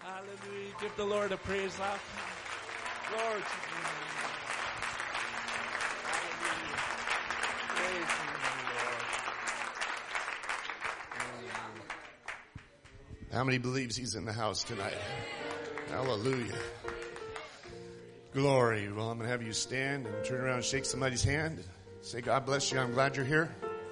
Hallelujah. Give the Lord a praise loud. Lord. Hallelujah. Praise you, Lord. How many believes he's in the house tonight? Hallelujah. Glory. Well, I'm going to have you stand and turn around and shake somebody's hand. Say, God bless you. I'm glad you're here.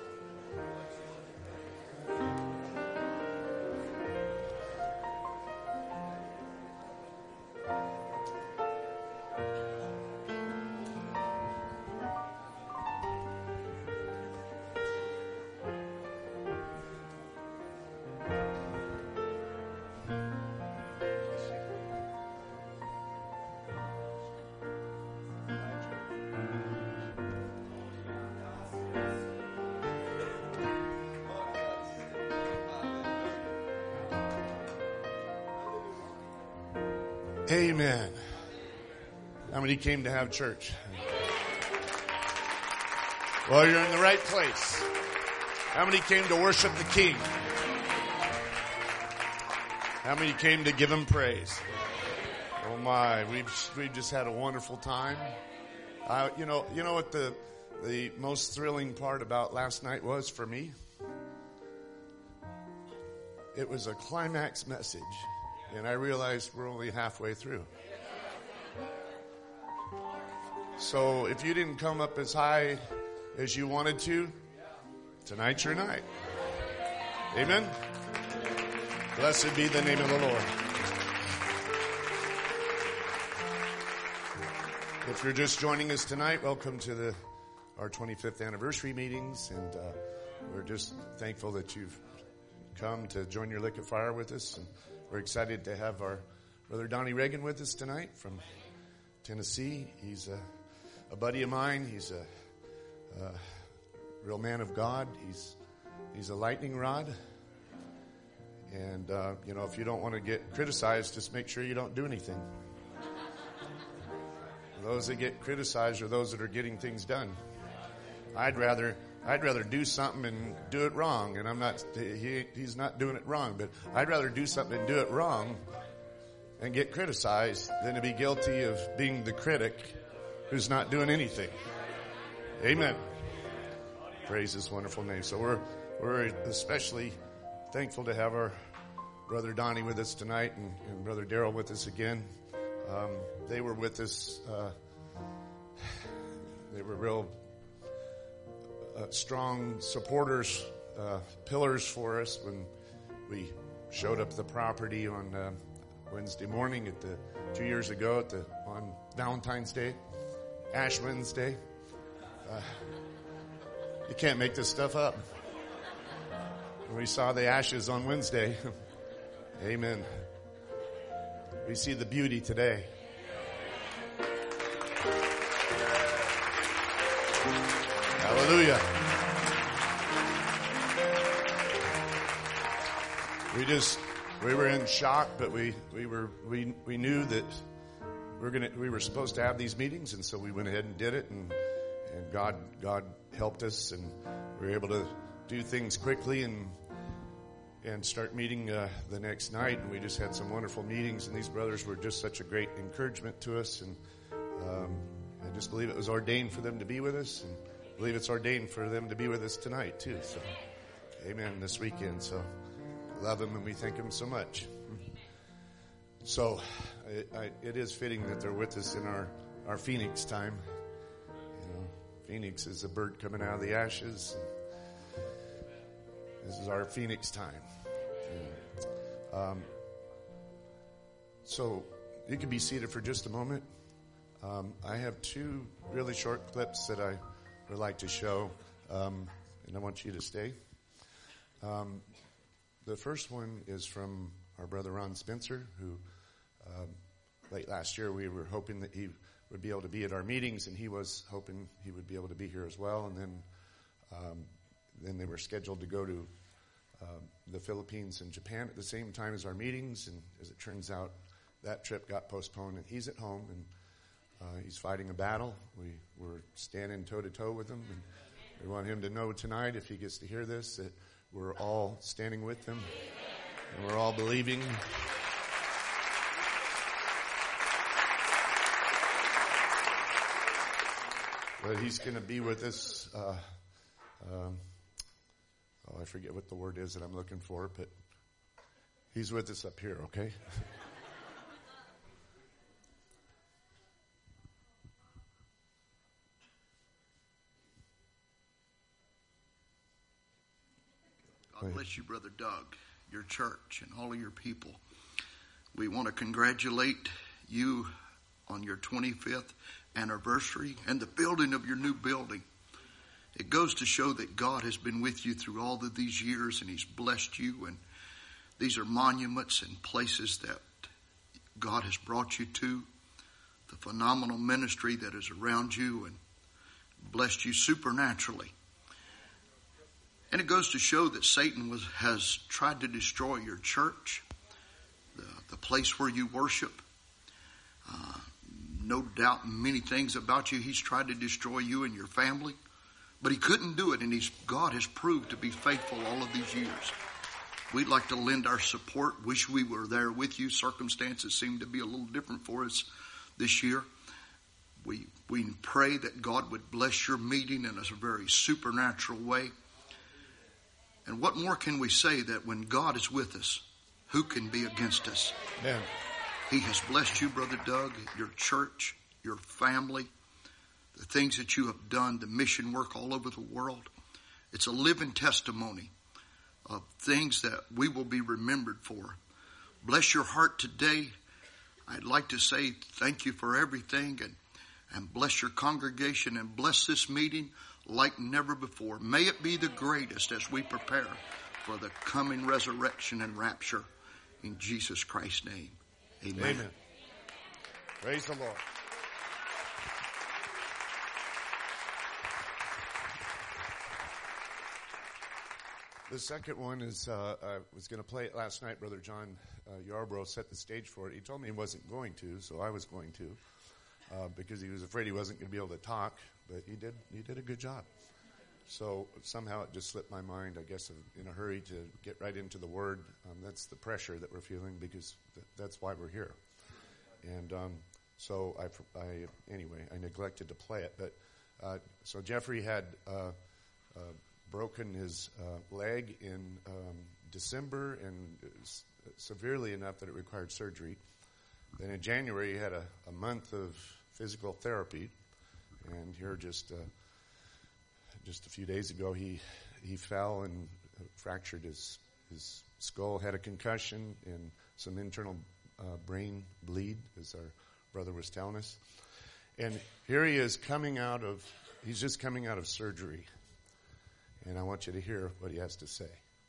Amen. How many came to have church? Well, you're in the right place. How many came to worship the King? How many came to give him praise? Oh my, we've just had a wonderful time. You know what the most thrilling part about last night was for me? It was a climax message. And I realized we're only halfway through. So if you didn't come up as high as you wanted to, tonight's your night. Amen? Blessed be the name of the Lord. If you're just joining us tonight, welcome to our 25th anniversary meetings. And we're just thankful that you've come to join your lick of fire with us. And we're excited to have our brother Donnie Reagan with us tonight from Tennessee. He's a buddy of mine. He's a real man of God. He's a lightning rod. And, if you don't want to get criticized, just make sure you don't do anything. Those that get criticized are those that are getting things done. I'd rather do something and do it wrong, and he's not doing it wrong, but I'd rather do something and do it wrong and get criticized than to be guilty of being the critic who's not doing anything. Amen. Praise his wonderful name. So we're especially thankful to have our brother Donnie with us tonight and brother Daryl with us again. They were with us. They were real strong supporters, pillars for us when we showed up at the property on Wednesday morning 2 years ago on Valentine's Day, Ash Wednesday. You can't make this stuff up. We saw the ashes on Wednesday. Amen. We see the beauty today. Hallelujah. We were in shock, but we knew that we were supposed to have these meetings, and so we went ahead and did it, and God helped us, and we were able to do things quickly and start meeting the next night, and we just had some wonderful meetings, and these brothers were just such a great encouragement to us, and I just believe it was ordained for them to be with us, and I believe it's ordained for them to be with us tonight too. So, amen, this weekend. So, love them and we thank them so much. So, it is fitting that they're with us in our Phoenix time. Phoenix is a bird coming out of the ashes. This is our Phoenix time. So, you can be seated for just a moment. I have two really short clips that I would like to show, and I want you to stay. The first one is from our brother Ron Spencer, who late last year we were hoping that he would be able to be at our meetings, and he was hoping he would be able to be here as well. And then they were scheduled to go to the Philippines and Japan at the same time as our meetings, and as it turns out, that trip got postponed, and he's at home, and he's fighting a battle. We're standing toe-to-toe with him, and we want him to know tonight, if he gets to hear this, that we're all standing with him, and we're all believing. But he's going to be with us. I forget what the word is that I'm looking for, but he's with us up here, okay? God bless you, Brother Doug, your church, and all of your people. We want to congratulate you on your 25th anniversary and the building of your new building. It goes to show that God has been with you through all of these years, and he's blessed you. And these are monuments and places that God has brought you to. The phenomenal ministry that is around you and blessed you supernaturally. And it goes to show that Satan has tried to destroy your church, the place where you worship. No doubt many things about you. He's tried to destroy you and your family. But he couldn't do it, and God has proved to be faithful all of these years. We'd like to lend our support. Wish we were there with you. Circumstances seem to be a little different for us this year. We pray that God would bless your meeting in a very supernatural way. And what more can we say that when God is with us, who can be against us? Amen. He has blessed you, Brother Doug, your church, your family, the things that you have done, the mission work all over the world. It's a living testimony of things that we will be remembered for. Bless your heart today. I'd like to say thank you for everything, and bless your congregation and bless this meeting like never before. May it be the greatest as we prepare for the coming resurrection and rapture in Jesus Christ's name. Amen. Amen. Praise the Lord. The second one is, I was going to play it last night. Brother John Yarbrough set the stage for it. He told me he wasn't going to, so I was going to, because he was afraid he wasn't going to be able to talk, but he did a good job. So somehow it just slipped my mind, I guess, in a hurry to get right into the Word. That's the pressure that we're feeling, because that's why we're here. And so I neglected to play it. But so Jeffrey had broken his leg in December, and severely enough that it required surgery. Then in January he had a month of physical therapy, and here just a few days ago he fell and fractured his skull, had a concussion and some internal brain bleed, as our brother was telling us. And here he is he's just coming out of surgery. And I want you to hear what he has to say.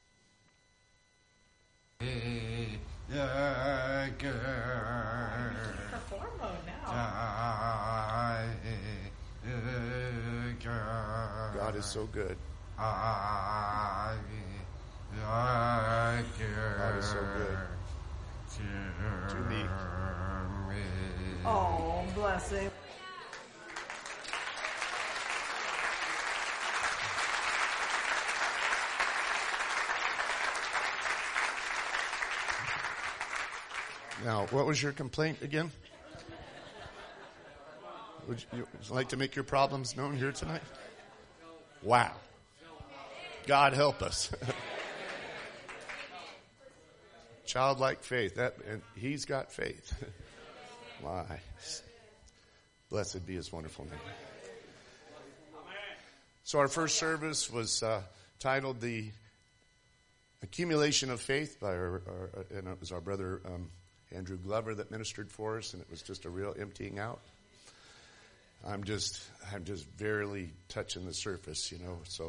Perform mode now. God is so good. God is so good to me. Oh, bless him. Now, what was your complaint again? Would you like to make your problems known here tonight? Wow. God help us. Childlike faith. And he's got faith. Why? Blessed be his wonderful name. So our first service was titled "The Accumulation of Faith" by and it was our brother Andrew Glover that ministered for us, and it was just a real emptying out. I'm just barely touching the surface, So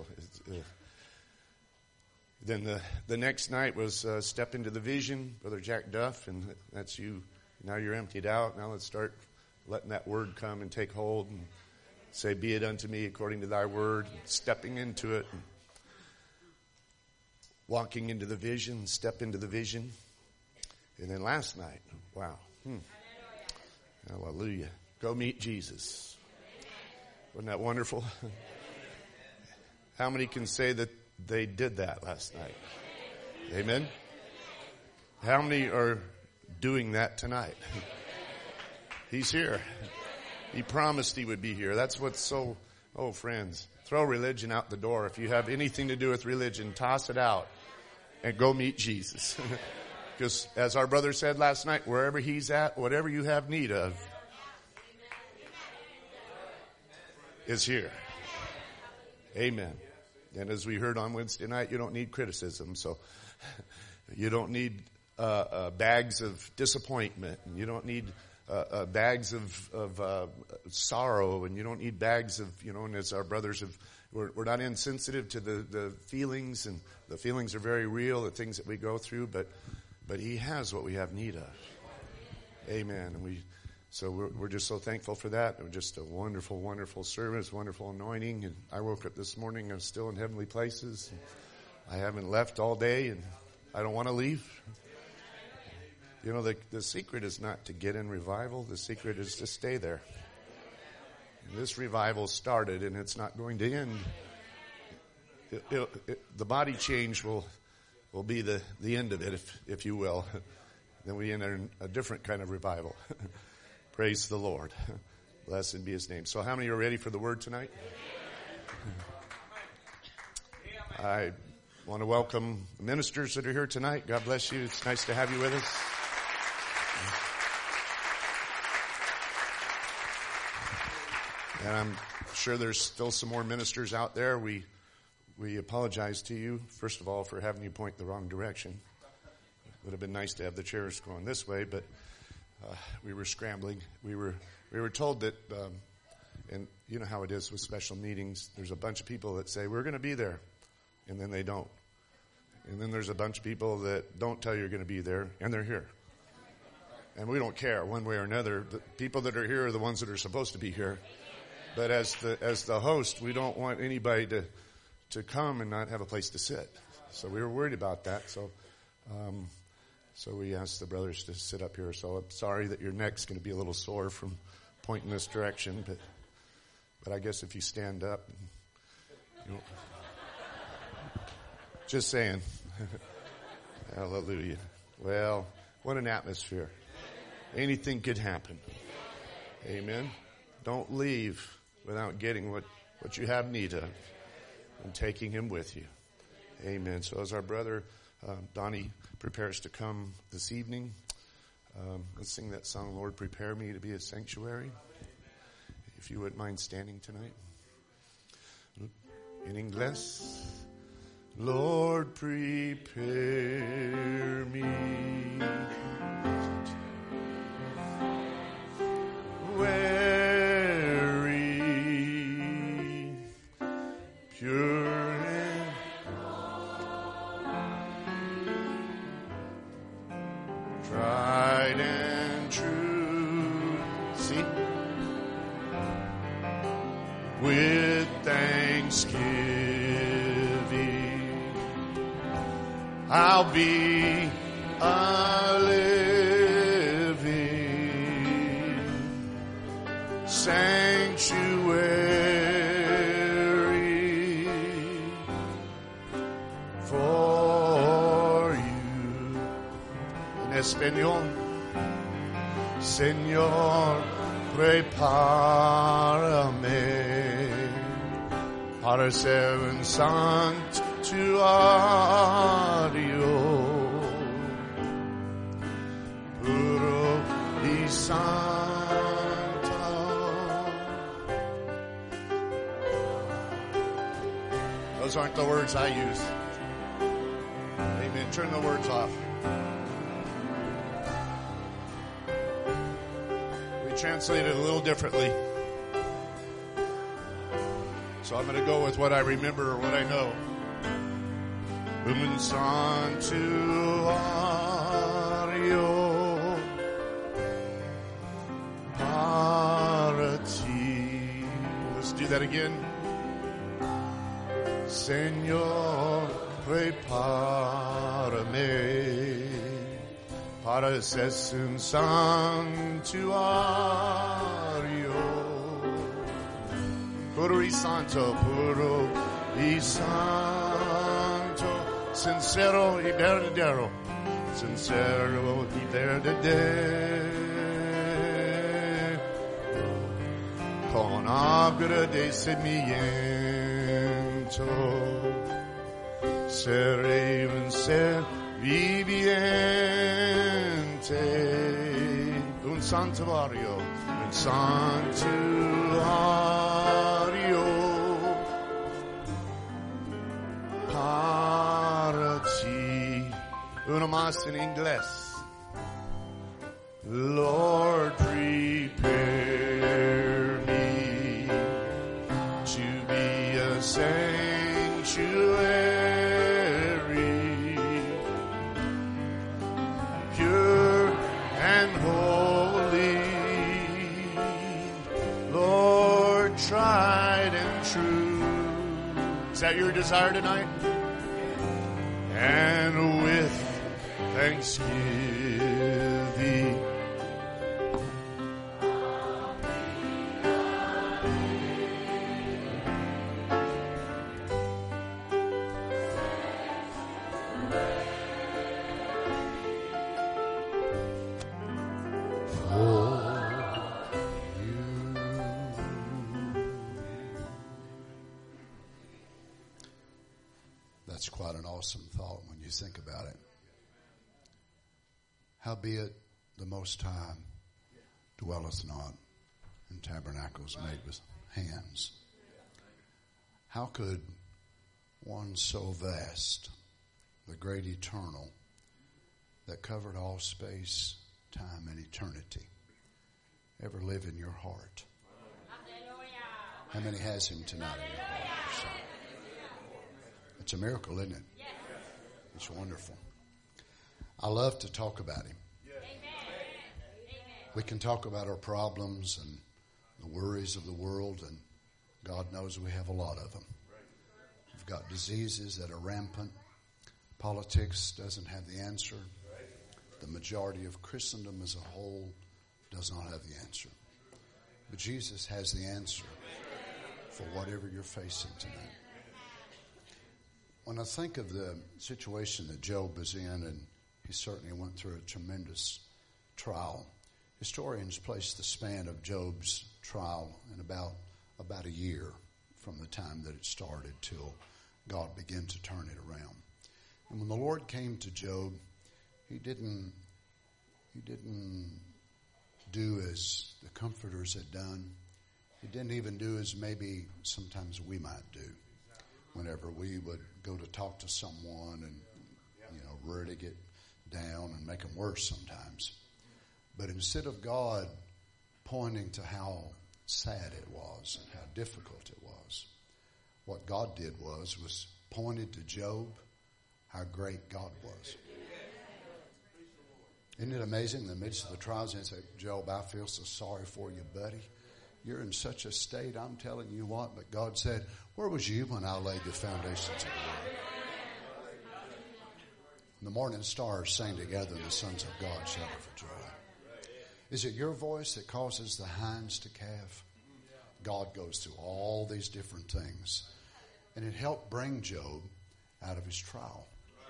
then the next night was Step Into the Vision, Brother Jack Duff, and that's you. Now you're emptied out. Now let's start letting that word come and take hold and say, "Be it unto me according to thy word," and stepping into it, and walking into the vision, step into the vision. And then last night, wow. Hallelujah. Go meet Jesus. Wasn't that wonderful? How many can say that they did that last night? Amen? How many are doing that tonight? He's here. He promised he would be here. That's what's so Oh, friends, throw religion out the door. If you have anything to do with religion, toss it out and go meet Jesus. Because as our brother said last night, wherever he's at, whatever you have need of is here. Amen. And as we heard on Wednesday night, you don't need criticism. So you don't need bags of disappointment. And you don't need bags of sorrow. And you don't need bags of, and as our brothers have, we're not insensitive to the feelings. And the feelings are very real, the things that we go through. But he has what we have need of. Amen. And so we're just so thankful for that. It was just a wonderful, wonderful service, wonderful anointing. And I woke up this morning, I'm still in heavenly places. I haven't left all day, and I don't want to leave. The secret is not to get in revival. The secret is to stay there. And this revival started, and it's not going to end. The body change will be the end of it, if you will. Then we enter a different kind of revival. Praise the Lord. Blessed be his name. So how many are ready for the word tonight? I want to welcome the ministers that are here tonight. God bless you. It's nice to have you with us. And I'm sure there's still some more ministers out there. We apologize to you, first of all, for having you point the wrong direction. It would have been nice to have the chairs going this way, but we were scrambling. We were told that, and you know how it is with special meetings. There's a bunch of people that say, we're going to be there, and then they don't. And then there's a bunch of people that don't tell you you're going to be there, and they're here. And we don't care one way or another. The people that are here are the ones that are supposed to be here. But as the host, we don't want anybody to come and not have a place to sit. So we were worried about that. So we asked the brothers to sit up here. So I'm sorry that your neck's going to be a little sore from pointing this direction, but I guess if you stand up, just saying. Hallelujah. Well, what an atmosphere. Anything could happen. Amen. Don't leave without getting what you have need of and taking him with you. Amen. So as our brother Donnie prepares to come this evening, let's sing that song, Lord, Prepare Me to Be a Sanctuary. If you wouldn't mind standing tonight. In English, Lord, prepare me. Weary, pure and tried and true. See? With thanksgiving, I'll be a living sanctuary for you. En español, Señor, prepárame para ser un santuario puro y santo. Those aren't the words I use. Amen. Turn the words off. We translate it a little differently. So I'm going to go with what I remember or what I know. Un santuario para ti. Let's do that again. Señor, prepárame para ser un santuario puro y santo, sincero y verdadero, sincero y verdadero, con agradecimiento seré un ser viviente, un santuario para ti. Uno más en inglés. Lord, prepare me to be a sanctuary, pure and holy, Lord, tried and true. Is that your desire tonight? And with thanksgiving, That's quite an awesome thought when you think about it. Howbeit the Most High dwelleth not in tabernacles made with hands. How could one so vast, the great eternal, that covered all space, time, and eternity, ever live in your heart? How many has him tonight in your heart? It's a miracle, isn't it? It's wonderful. I love to talk about him. We can talk about our problems and the worries of the world, and God knows we have a lot of them. We've got diseases that are rampant. Politics doesn't have the answer. The majority of Christendom as a whole does not have the answer. But Jesus has the answer for whatever you're facing tonight. When I think of the situation that Job was in, and he certainly went through a tremendous trial, historians place the span of Job's trial in about a year from the time that it started till God began to turn it around. And when the Lord came to Job, he didn't do as the comforters had done. He didn't even do as maybe sometimes we might do whenever we would go to talk to someone and, really get down and make them worse sometimes. But instead of God pointing to how sad it was and how difficult it was, what God did was pointed to Job how great God was. Isn't it amazing in the midst of the trials, and say, Job, I feel so sorry for you, buddy. You're in such a state, I'm telling you what. But God said, where was you when I laid the foundations of the world? The morning stars sang together, and the sons of God shouted for joy. Is it your voice that causes the hinds to calve? God goes through all these different things. And it helped bring Job out of his trial.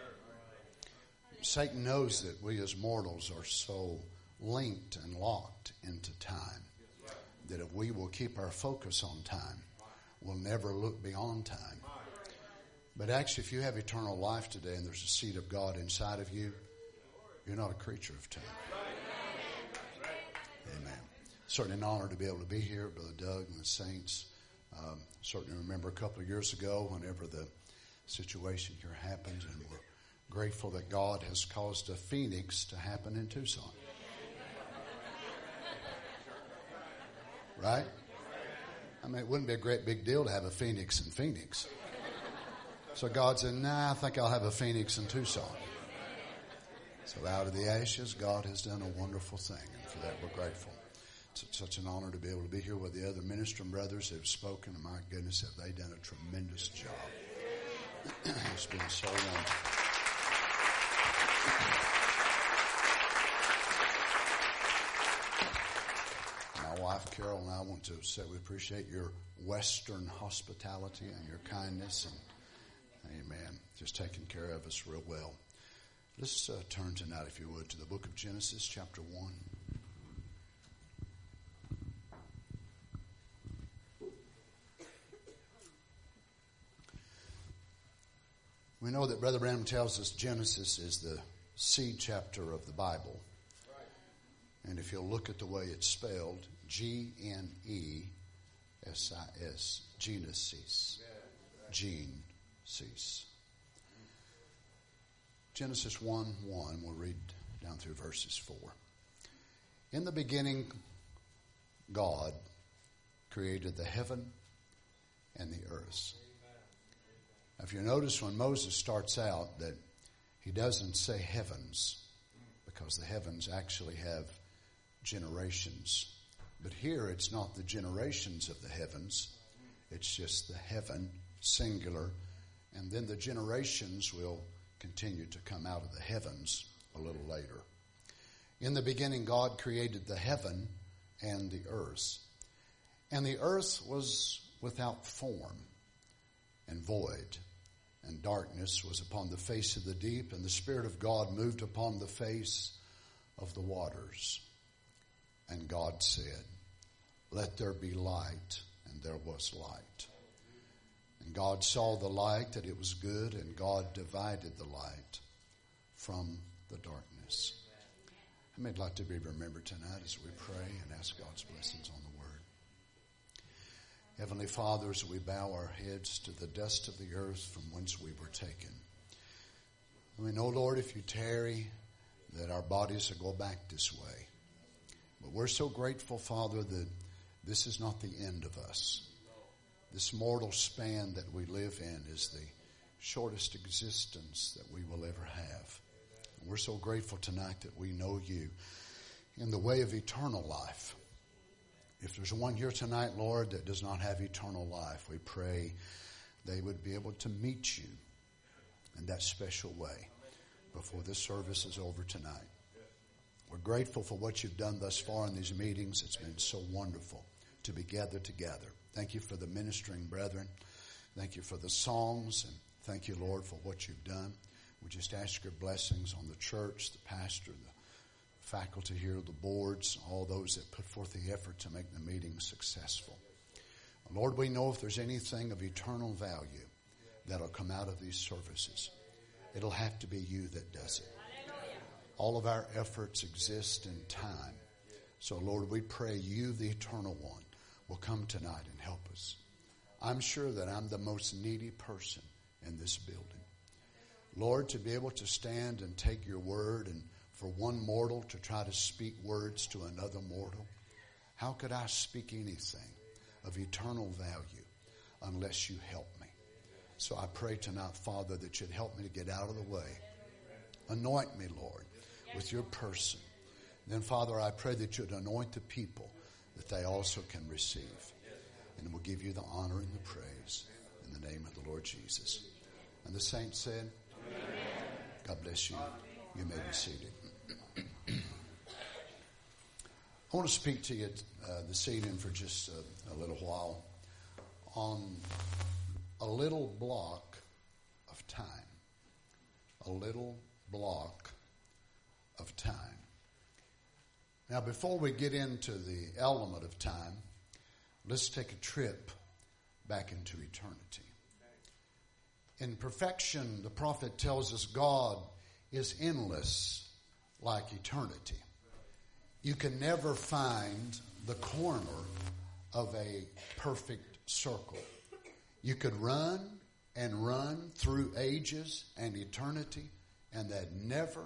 Satan knows that we as mortals are so linked and locked into time that if we will keep our focus on time, we'll never look beyond time. But actually, if you have eternal life today and there's a seed of God inside of you, you're not a creature of time. Amen. Certainly an honor to be able to be here, Brother Doug and the saints. Certainly remember a couple of years ago whenever the situation here happened, and we're grateful that God has caused a phoenix to happen in Tucson. Right? I mean, it wouldn't be a great big deal to have a phoenix in Phoenix. So God said, I think I'll have a phoenix in Tucson. So out of the ashes, God has done a wonderful thing, and for that we're grateful. It's such an honor to be able to be here with the other ministering brothers that have spoken, and my goodness, have they done a tremendous job. It's been so wonderful. My wife, Carol, and I want to say we appreciate your Western hospitality and your kindness, and amen, just taking care of us real well. Let's turn tonight, if you would, to the book of Genesis, chapter 1. We know that Brother Branham tells us Genesis is the seed chapter of the Bible. And if you'll look at the way it's spelled, Genesis, Genesis, Genesis. Genesis 1:1, we'll read down through verses 4. In the beginning, God created the heaven and the earth. Now, if you notice when Moses starts out that he doesn't say heavens, because the heavens actually have generations. But here it's not the generations of the heavens. It's just the heaven, singular. And then the generations will continue to come out of the heavens a little later. In the beginning, God created the heaven and the earth. And the earth was without form and void, and darkness was upon the face of the deep, and the Spirit of God moved upon the face of the waters. And God said, "Let there be light," and there was light. And God saw the light, that it was good, and God divided the light from the darkness. I may like to be remembered tonight as we pray and ask God's blessings on the Word. Heavenly Father, as we bow our heads to the dust of the earth from whence we were taken, we know, Lord, if you tarry, that our bodies will go back this way. But we're so grateful, Father, that this is not the end of us. This mortal span that we live in is the shortest existence that we will ever have. And we're so grateful tonight that we know you in the way of eternal life. If there's one here tonight, Lord, that does not have eternal life, we pray they would be able to meet you in that special way before this service is over tonight. We're grateful for what you've done thus far in these meetings. It's been so wonderful to be gathered together. Thank you for the ministering brethren. Thank you for the songs, and thank you, Lord, for what you've done. We just ask your blessings on the church, the pastor, the faculty here, the boards, all those that put forth the effort to make the meeting successful. Lord, we know if there's anything of eternal value that'll come out of these services, it'll have to be you that does it. All of our efforts exist in time. So, Lord, we pray you, the eternal one, will come tonight and help us. I'm sure that I'm the most needy person in this building. Lord, to be able to stand and take your word, and for one mortal to try to speak words to another mortal, how could I speak anything of eternal value unless you help me? So I pray tonight, Father, that you'd help me to get out of the way. Anoint me, Lord, with your person. Then, Father, I pray that you'd anoint the people that they also can receive. And we'll give you the honor and the praise in the name of the Lord Jesus. And the saints said, Amen. God bless you. You may be seated. I want to speak to you this evening for just a little while on a little block of time. A little block of time. Now, before we get into the element of time, let's take a trip back into eternity. In perfection, the prophet tells us God is endless like eternity. You can never find the corner of a perfect circle. You could run and run through ages and eternity, and that never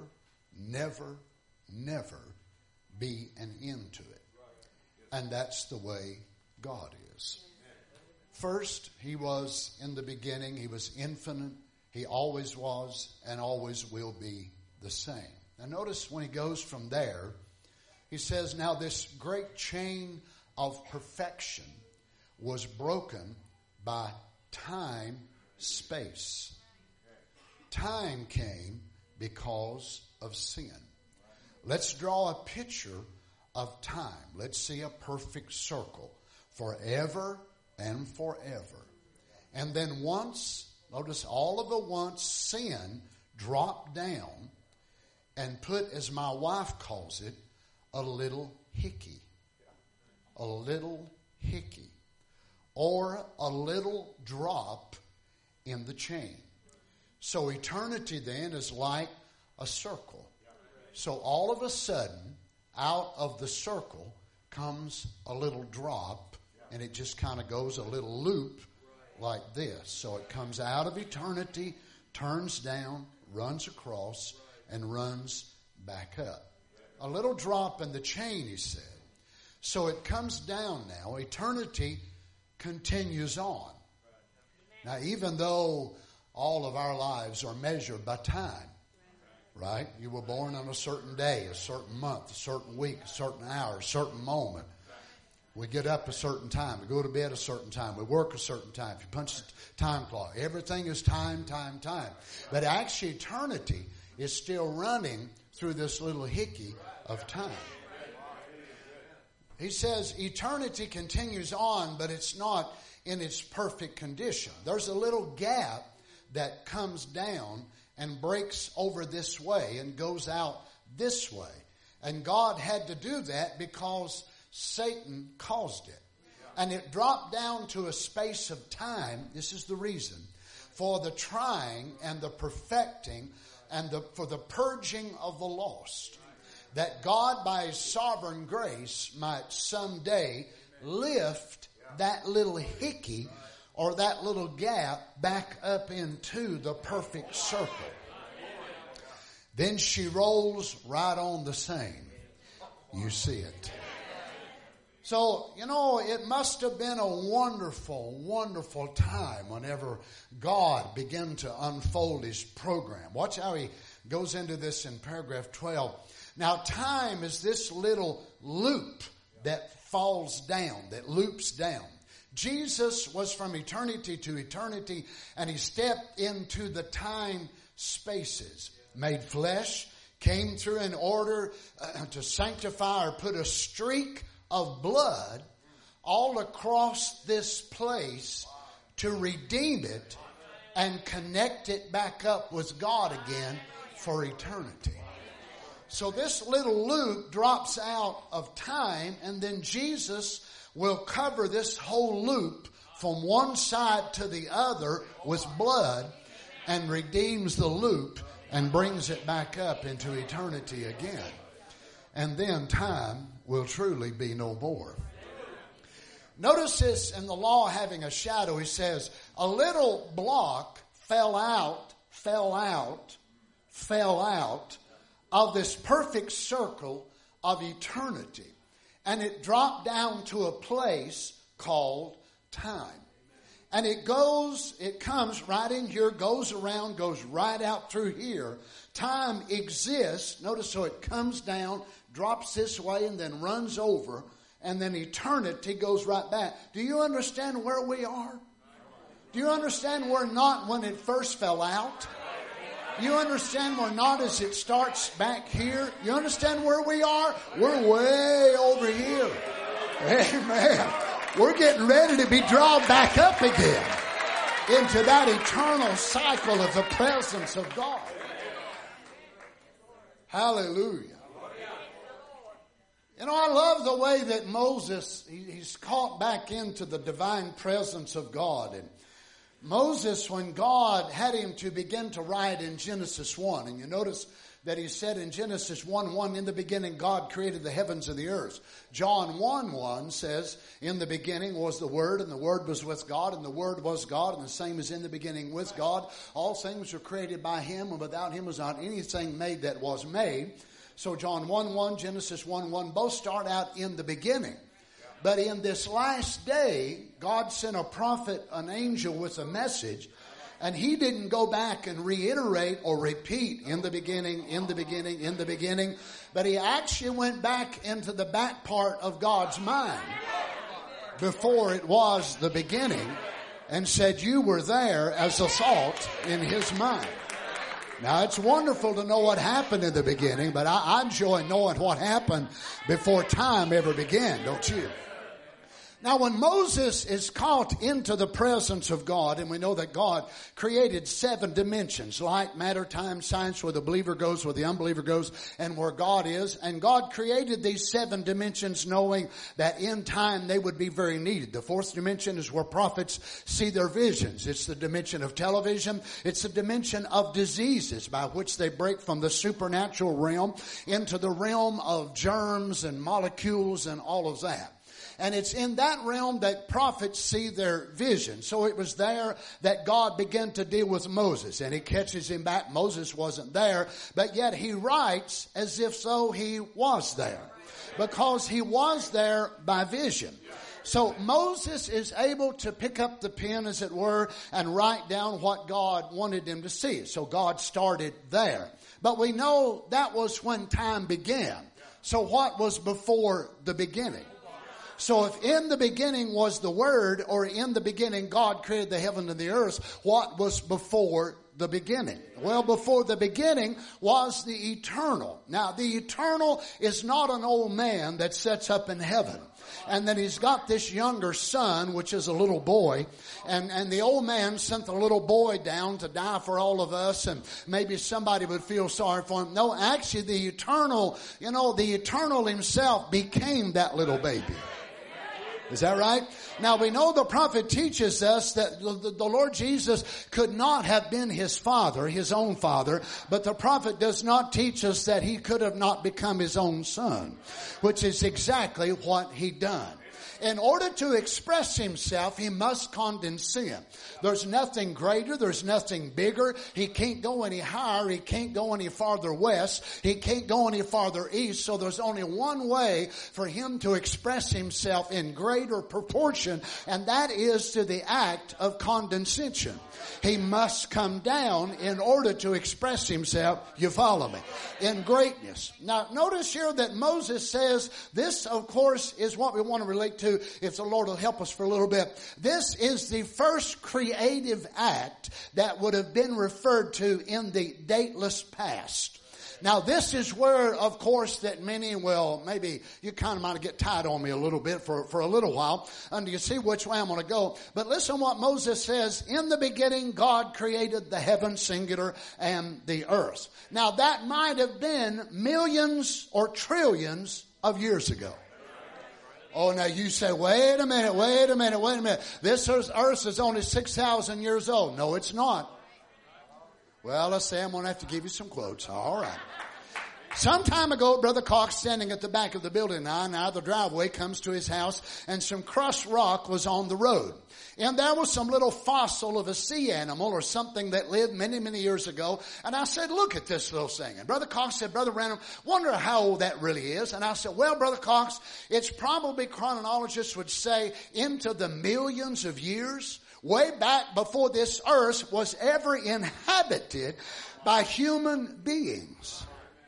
be an end to it. And that's the way God is. First, he was in the beginning. He was infinite. He always was and always will be the same. Now notice when he goes from there, he says, now this great chain of perfection was broken by time, space. Time came because of sin. Let's draw a picture of time. Let's see a perfect circle forever and forever. And then once, notice all of the once, sin dropped down and put, as my wife calls it, a little hickey. A little hickey. Or a little drop in the chain. So eternity then is like a circle. So all of a sudden, out of the circle comes a little drop, and it just kind of goes a little loop like this. So it comes out of eternity, turns down, runs across, and runs back up. A little drop in the chain, he said. So it comes down now. Eternity continues on. Now, even though all of our lives are measured by time, right? You were born on a certain day, a certain month, a certain week, a certain hour, a certain moment. We get up a certain time. We go to bed a certain time. We work a certain time. If you punch the time clock, everything is time, time, time. But actually, eternity is still running through this little hickey of time. He says eternity continues on, but it's not in its perfect condition. There's a little gap that comes down and breaks over this way and goes out this way. And God had to do that because Satan caused it. And it dropped down to a space of time. This is the reason. For the trying and the perfecting and for the purging of the lost. That God by His sovereign grace might someday lift that little hickey or that little gap back up into the perfect circle. Then she rolls right on the same. You see it. So, it must have been a wonderful, wonderful time whenever God began to unfold His program. Watch how He goes into this in paragraph 12. Now, time is this little loop that falls down, that loops down. Jesus was from eternity to eternity, and He stepped into the time spaces, made flesh, came through in order to sanctify or put a streak of blood all across this place to redeem it and connect it back up with God again for eternity. So this little loop drops out of time, and then Jesus will cover this whole loop from one side to the other with blood and redeems the loop and brings it back up into eternity again. And then time will truly be no more. Notice this in the law having a shadow. He says, a little block fell out of this perfect circle of eternity. And it dropped down to a place called time. And it comes right in here, goes around, goes right out through here. Time exists. Notice, so it comes down, drops this way, and then runs over. And then eternity goes right back. Do you understand where we are? Do you understand we're not when it first fell out? You understand we're not as it starts back here? You understand where we are? We're way over here. Amen. We're getting ready to be drawn back up again into that eternal cycle of the presence of God. Hallelujah. I love the way that Moses, he's caught back into the divine presence of God. And Moses, when God had him to begin to write in Genesis 1, and you notice that he said in Genesis 1:1, in the beginning God created the heavens and the earth. John 1:1 says, in the beginning was the Word, and the Word was with God, and the Word was God, and the same is in the beginning with God. All things were created by Him, and without Him was not anything made that was made. So John 1:1, Genesis 1:1, both start out in the beginning. But in this last day, God sent a prophet, an angel with a message, and he didn't go back and reiterate or repeat in the beginning, in the beginning, in the beginning, but he actually went back into the back part of God's mind before it was the beginning and said, you were there as a thought in His mind. Now, it's wonderful to know what happened in the beginning, but I enjoy knowing what happened before time ever began, don't you? Now, when Moses is caught into the presence of God, and we know that God created 7 dimensions, light, matter, time, science, where the believer goes, where the unbeliever goes, and where God is. And God created these 7 dimensions knowing that in time they would be very needed. The 4th dimension is where prophets see their visions. It's the dimension of television. It's the dimension of diseases by which they break from the supernatural realm into the realm of germs and molecules and all of that. And it's in that realm that prophets see their vision. So it was there that God began to deal with Moses. And he catches him back. Moses wasn't there, but yet he writes as if though he was there, because he was there by vision. So Moses is able to pick up the pen, as it were, and write down what God wanted him to see. So God started there. But we know that was when time began. So what was before the beginning? So if in the beginning was the Word, or in the beginning God created the heaven and the earth, what was before the beginning? Well, before the beginning was the eternal. Now, the eternal is not an old man that sits up in heaven. And then he's got this younger son, which is a little boy. And the old man sent the little boy down to die for all of us. And maybe somebody would feel sorry for him. No, actually the eternal, the eternal himself became that little baby. Is that right? Now we know the prophet teaches us that the Lord Jesus could not have been his father, his own father, but the prophet does not teach us that he could have not become his own son, which is exactly what he done. In order to express himself, he must condescend. There's nothing greater. There's nothing bigger. He can't go any higher. He can't go any farther west. He can't go any farther east. So there's only one way for him to express himself in greater proportion, and that is to the act of condescension. He must come down in order to express himself, you follow me, in greatness. Now, notice here that Moses says, this, of course, is what we want to relate to, if the Lord will help us for a little bit. This is the first creative act that would have been referred to in the dateless past. Now, this is where, of course, that many will, maybe you kind of might get tied on me a little bit for a little while until you see which way I'm going to go. But listen what Moses says. In the beginning, God created the heaven, singular, and the earth. Now, that might have been millions or trillions of years ago. Oh, now you say, wait a minute. This earth is only 6,000 years old. No, it's not. Well, let's say I'm going to have to give you some quotes. All right. Some time ago, Brother Cox, standing at the back of the building now the driveway comes to his house, and some crushed rock was on the road. And there was some little fossil of a sea animal or something that lived many, many years ago. And I said, look at this little thing. And Brother Cox said, Brother Branham, wonder how old that really is. And I said, well, Brother Cox, it's probably, chronologists would say, into the millions of years. Way back before this earth was ever inhabited by human beings.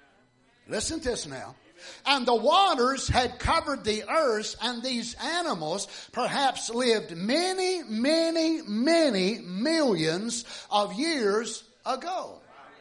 Listen to this now. And the waters had covered the earth, and these animals perhaps lived many, many, many millions of years ago.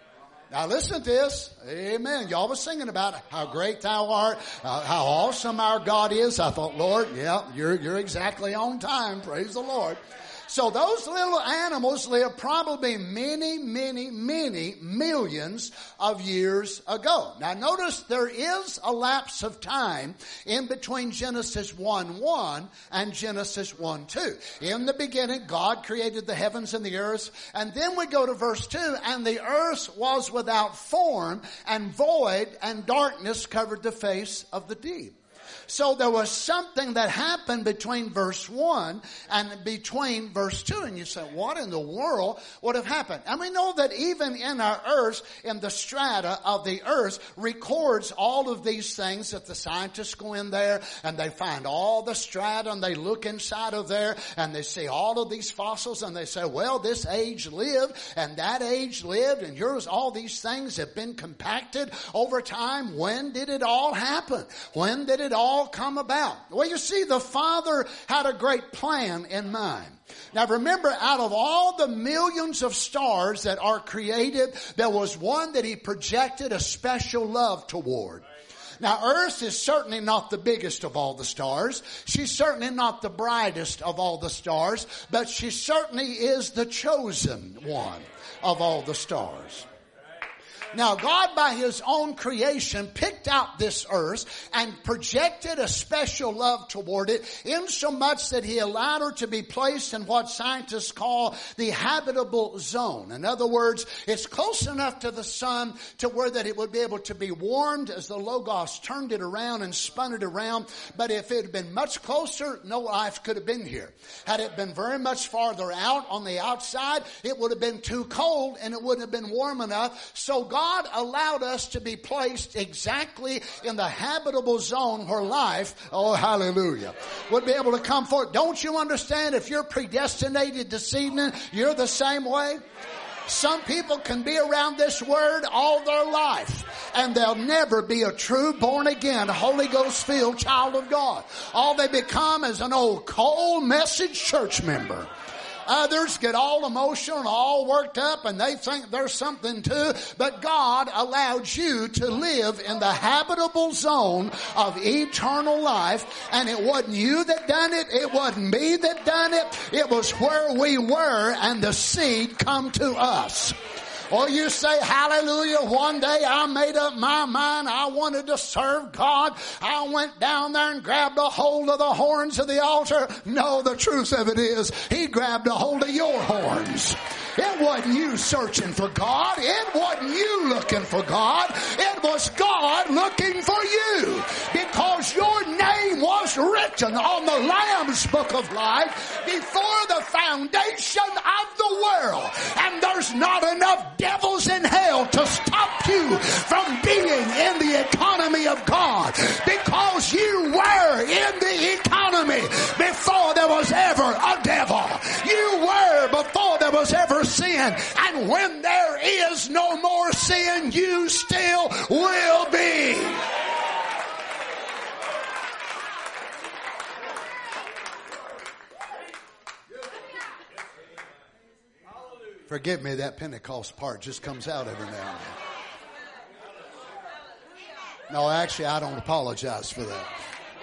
Now listen to this. Amen. Y'all was singing about how great thou art, how awesome our God is. I thought, Lord, yeah, you're exactly on time. Praise the Lord. So those little animals lived probably many, many, many millions of years ago. Now notice there is a lapse of time in between Genesis 1:1 and Genesis 1:2. In the beginning, God created the heavens and the earth. And then we go to verse 2, and the earth was without form and void, and darkness covered the face of the deep. So there was something that happened between verse 1 and between verse 2. And you say, what in the world would have happened? And we know that even in our earth, in the strata of the earth, records all of these things, that the scientists go in there and they find all the strata and they look inside of there and they see all of these fossils and they say, well, this age lived and that age lived, and here's all these things have been compacted over time. When did it all happen? When did it all come about? Well, you see, the Father had a great plan in mind. Now remember, out of all the millions of stars that are created, there was one that He projected a special love toward. Now, Earth is certainly not the biggest of all the stars. She's certainly not the brightest of all the stars, but she certainly is the chosen one of all the stars. Now, God, by His own creation, picked out this earth and projected a special love toward it, insomuch that He allowed her to be placed in what scientists call the habitable zone. In other words, it's close enough to the sun to where that it would be able to be warmed as the Logos turned it around and spun it around. But if it had been much closer, no life could have been here. Had it been very much farther out on the outside, it would have been too cold and it wouldn't have been warm enough. So God allowed us to be placed exactly in the habitable zone where life, oh hallelujah, would be able to come forth. Don't you understand? If you're predestinated this evening, you're the same way. Some people can be around this word all their life, and they'll never be a true born again, Holy Ghost filled child of God. All they become is an old cold message church member. Others get all emotional and all worked up and they think there's something to. But God allowed you to live in the habitable zone of eternal life. And it wasn't you that done it. It wasn't me that done it. It was where we were and the seed come to us. Or you say, hallelujah, one day I made up my mind I wanted to serve God. I went down there and grabbed a hold of the horns of the altar. No, the truth of it is, He grabbed a hold of your horns. It wasn't you searching for God. It wasn't you looking for God. It was God looking for you. Because your name was written on the Lamb's Book of Life before the foundation of the world. And there's not enough devils in hell to stop you from being in the economy of God. Because you were in the economy before there was ever a devil. You were before there was ever sin. And when there is no more sin, you still will be. Forgive me, that Pentecost part just comes out every now and then. No, actually, I don't apologize for that.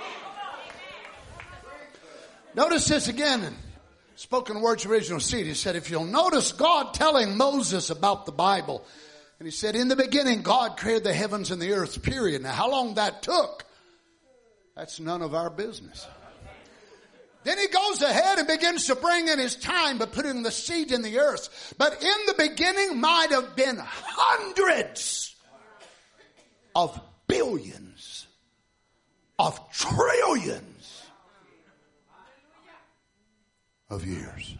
Notice this again in Spoken Words Original Seed. He said, if you'll notice God telling Moses about the Bible, and He said, in the beginning, God created the heavens and the earth, period. Now, how long that took, that's none of our business. Then He goes ahead and begins to bring in His time by putting the seed in the earth. But in the beginning might have been hundreds of billions of trillions of years.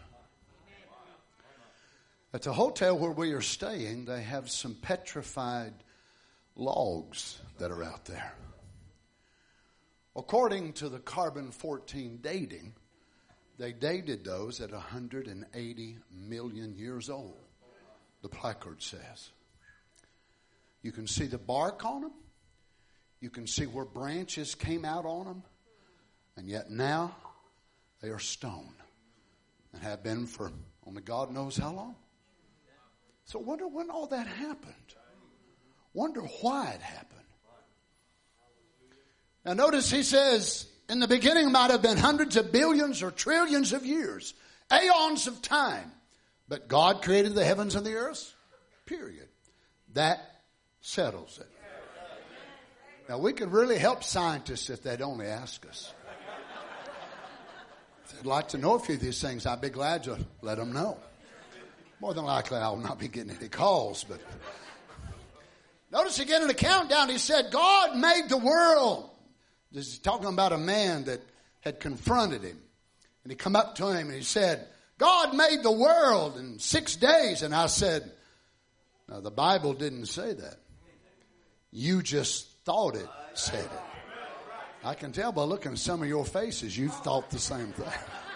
At the hotel where we are staying, they have some petrified logs that are out there. According to the carbon-14 dating, they dated those at 180 million years old, the placard says. You can see the bark on them. You can see where branches came out on them. And yet now they are stone and have been for only God knows how long. So wonder when all that happened. Wonder why it happened. Now notice he says, in the beginning might have been hundreds of billions or trillions of years, aeons of time. But God created the heavens and the earth, period. That settles it. Now we could really help scientists if they'd only ask us. If they'd like to know a few of these things, I'd be glad to let them know. More than likely I will not be getting any calls, but notice again in the countdown he said, God made the world. This is talking about a man that had confronted him. And he come up to him and he said, God made the world in 6 days. And I said, no, the Bible didn't say that. You just thought it said it. I can tell by looking at some of your faces, you've thought the same thing.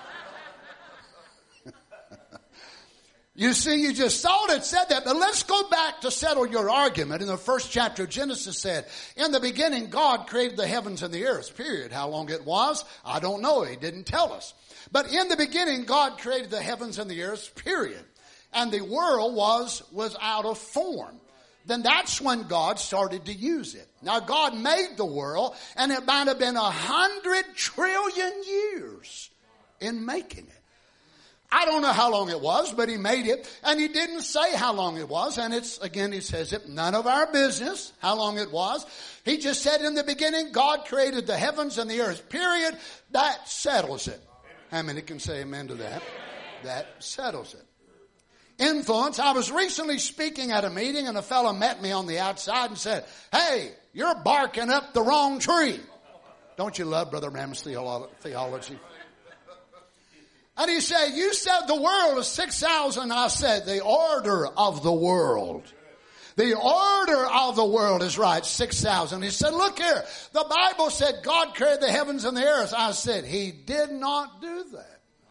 You see, you just thought it said that. But let's go back to settle your argument. In the first chapter of Genesis said, in the beginning, God created the heavens and the earth, period. How long it was, I don't know. He didn't tell us. But in the beginning, God created the heavens and the earth, period. And the world was without a form. then that's when God started to use it. Now, God made the world, and it might have been 100 trillion years in making it. I don't know how long it was, but he made it, and he didn't say how long it was, and it's, again, he says it, none of our business how long it was. He just said in the beginning, God created the heavens and the earth, period. That settles it. How many can say amen to that? That settles it. Influence. I was recently speaking at a meeting, and a fellow met me on the outside and said, "Hey, you're barking up the wrong tree." Don't you love Brother Ram's theology? And he said, "You said the world is 6,000. I said, "The order of the world. The order of the world is right, 6,000. He said, "Look here. The Bible said God created the heavens and the earth." I said, "He did not do that."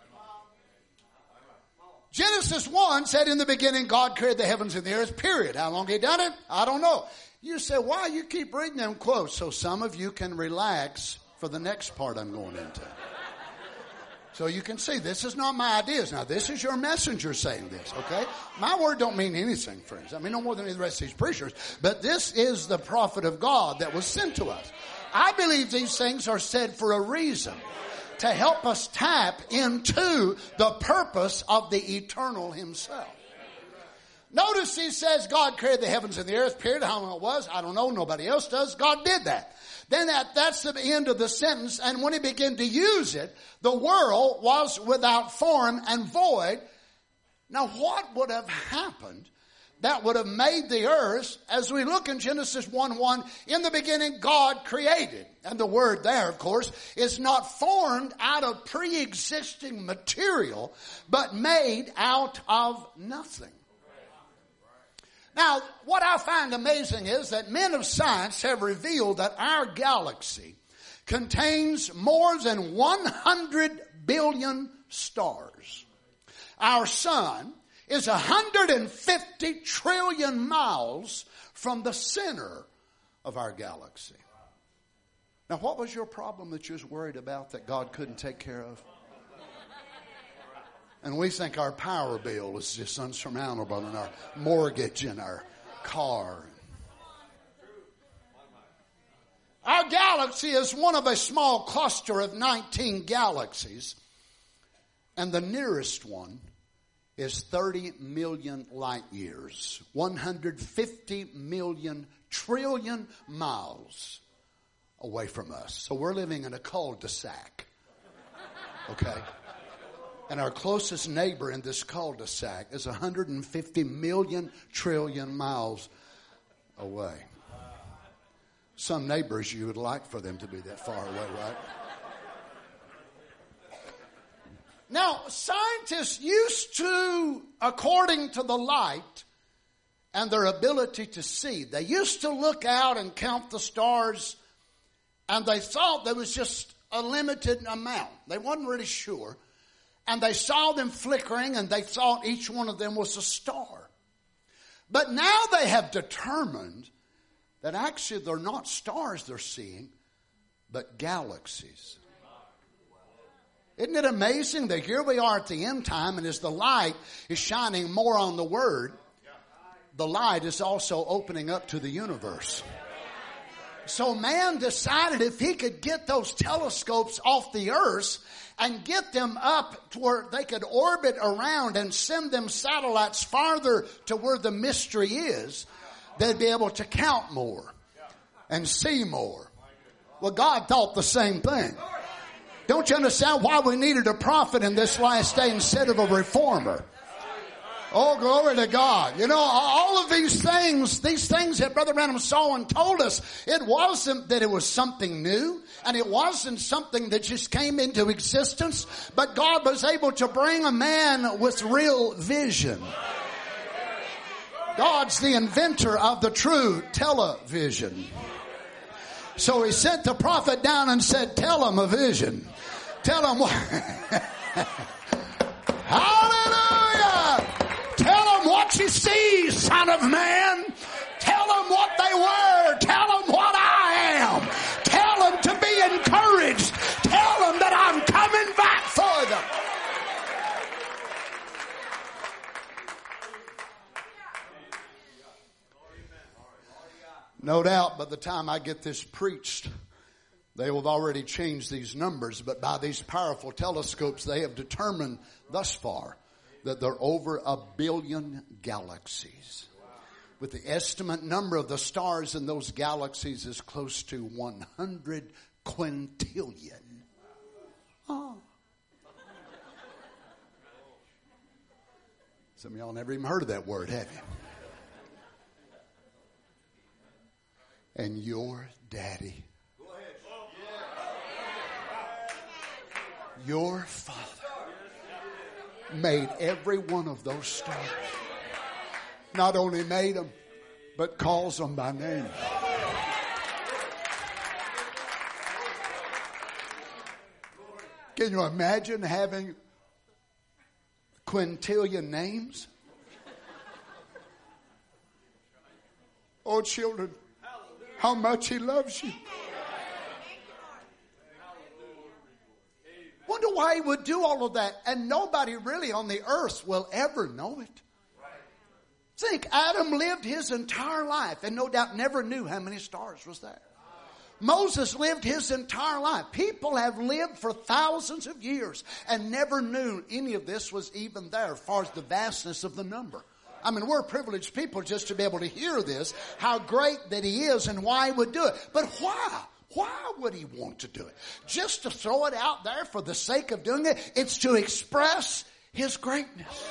Genesis 1 said in the beginning God created the heavens and the earth, period. How long he done it? I don't know. You say, why you keep reading them quotes? So some of you can relax for the next part I'm going into. So you can see this is not my ideas. Now this is your messenger saying this, okay? My word don't mean anything, friends. I mean no more than the rest of these preachers. But this is the prophet of God that was sent to us. I believe these things are said for a reason. To help us tap into the purpose of the eternal himself. Notice he says God created the heavens and the earth, period. How long it was, I don't know. Nobody else does. God did that. Then that's the end of the sentence. And when he began to use it, the world was without form and void. Now what would have happened that would have made the earth, as we look in Genesis 1:1, in the beginning God created. And the word there, of course, is not formed out of pre-existing material, but made out of nothing. Now, what I find amazing is that men of science have revealed that our galaxy contains more than 100 billion stars. Our sun is 150 trillion miles from the center of our galaxy. Now, what was your problem that you was worried about that God couldn't take care of? And we think our power bill is just unsurmountable, and our mortgage and our car. Our galaxy is one of a small cluster of 19 galaxies, and the nearest one is 30 million light years, 150 million trillion miles away from us. So we're living in a cul-de-sac. Okay? And our closest neighbor in this cul-de-sac is 150 million trillion miles away. Some neighbors you would like for them to be that far away, right? Now, scientists used to, according to the light and their ability to see, they used to look out and count the stars, and they thought there was just a limited amount. They wasn't really sure. And they saw them flickering, and they thought each one of them was a star. But now they have determined that actually they're not stars they're seeing, but galaxies. Isn't it amazing that here we are at the end time, and as the light is shining more on the Word, the light is also opening up to the universe. So man decided if he could get those telescopes off the earth and get them up to where they could orbit around and send them satellites farther to where the mystery is, they'd be able to count more and see more. Well, God thought the same thing. Don't you understand why we needed a prophet in this last day instead of a reformer? Oh, glory to God. You know, all of these things that Brother Branham saw and told us, it wasn't that it was something new, and it wasn't something that just came into existence, but God was able to bring a man with real vision. God's the inventor of the true television. So he sent the prophet down and said, tell him a vision. Tell him what. Hallelujah. Tell them what you see, Son of Man. Tell them what they were. Tell them what I am. Tell them to be encouraged. Tell them that I'm coming back for them. by the time I get this preached, they will have already changed these numbers. But by these powerful telescopes, they have determined thus far that there are over 1 billion galaxies. With the estimate number of the stars in those galaxies is close to 100 quintillion. Oh. Some of y'all never even heard of that word, have you? And your daddy, your Father, made every one of those stars. Not only made them, but calls them by name. Can you imagine having quintillion names? Oh, children, how much He loves you. Wonder why He would do all of that, and nobody really on the earth will ever know it. Think, Adam lived his entire life and no doubt never knew how many stars was there. Moses lived his entire life. People have lived for thousands of years and never knew any of this was even there as far as the vastness of the number. I mean, we're privileged people just to be able to hear this, how great that He is and why He would do it. But why? Why would He want to do it? Just to throw it out there for the sake of doing it? It's to express His greatness.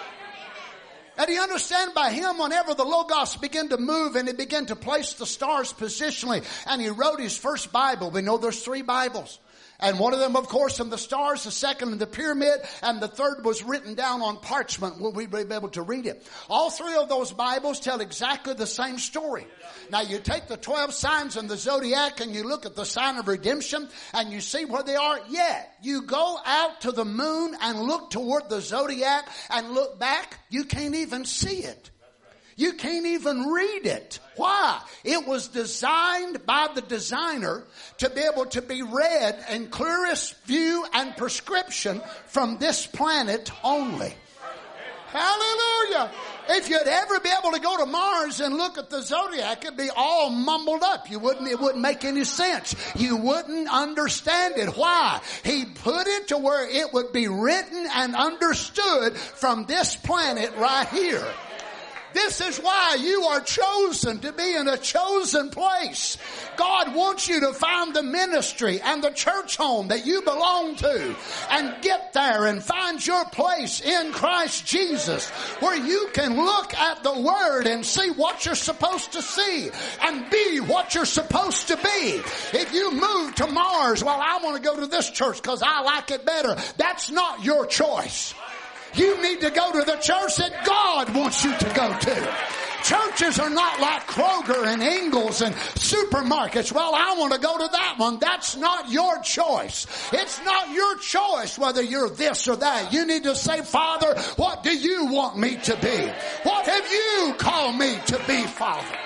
And do you understand, by Him, whenever the Logos began to move and He began to place the stars positionally, and He wrote His first Bible. We know there's 3 Bibles. And one of them, of course, in the stars, the second in the pyramid, and the third was written down on parchment where we'd be able to read it. All 3 of those Bibles tell exactly the same story. Now you take the 12 signs in the zodiac and you look at the sign of redemption and you see where they are. Yeah, you go out to the moon and look toward the zodiac and look back, you can't even see it. You can't even read it. Why? It was designed by the designer to be able to be read in clearest view and prescription from this planet only. Hallelujah. If you'd ever be able to go to Mars and look at the zodiac, it'd be all mumbled up. It wouldn't make any sense. You wouldn't understand it. Why? He put it to where it would be written and understood from this planet right here. This is why you are chosen to be in a chosen place. God wants you to find the ministry and the church home that you belong to and get there and find your place in Christ Jesus, where you can look at the Word and see what you're supposed to see and be what you're supposed to be. If you move to Mars, well, I want to go to this church because I like it better. That's not your choice. You need to go to the church that God wants you to go to. Churches are not like Kroger and Ingles and supermarkets. Well, I want to go to that one. That's not your choice. It's not your choice whether you're this or that. You need to say, Father, what do you want me to be? What have you called me to be, Father?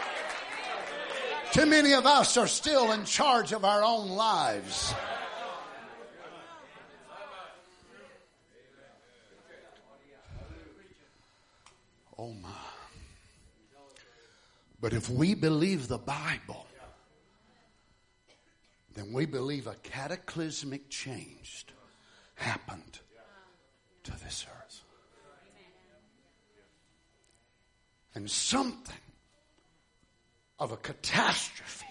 Too many of us are still in charge of our own lives. Oh my. But if we believe the Bible, then we believe a cataclysmic change happened to this earth. And something of a catastrophe.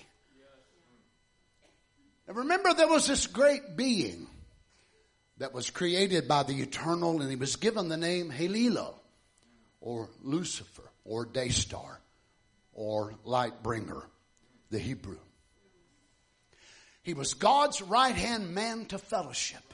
Now remember, there was this great being that was created by the Eternal, and he was given the name Halilo, or Lucifer, or Daystar, or Lightbringer, the Hebrew. He was God's right-hand man to fellowship.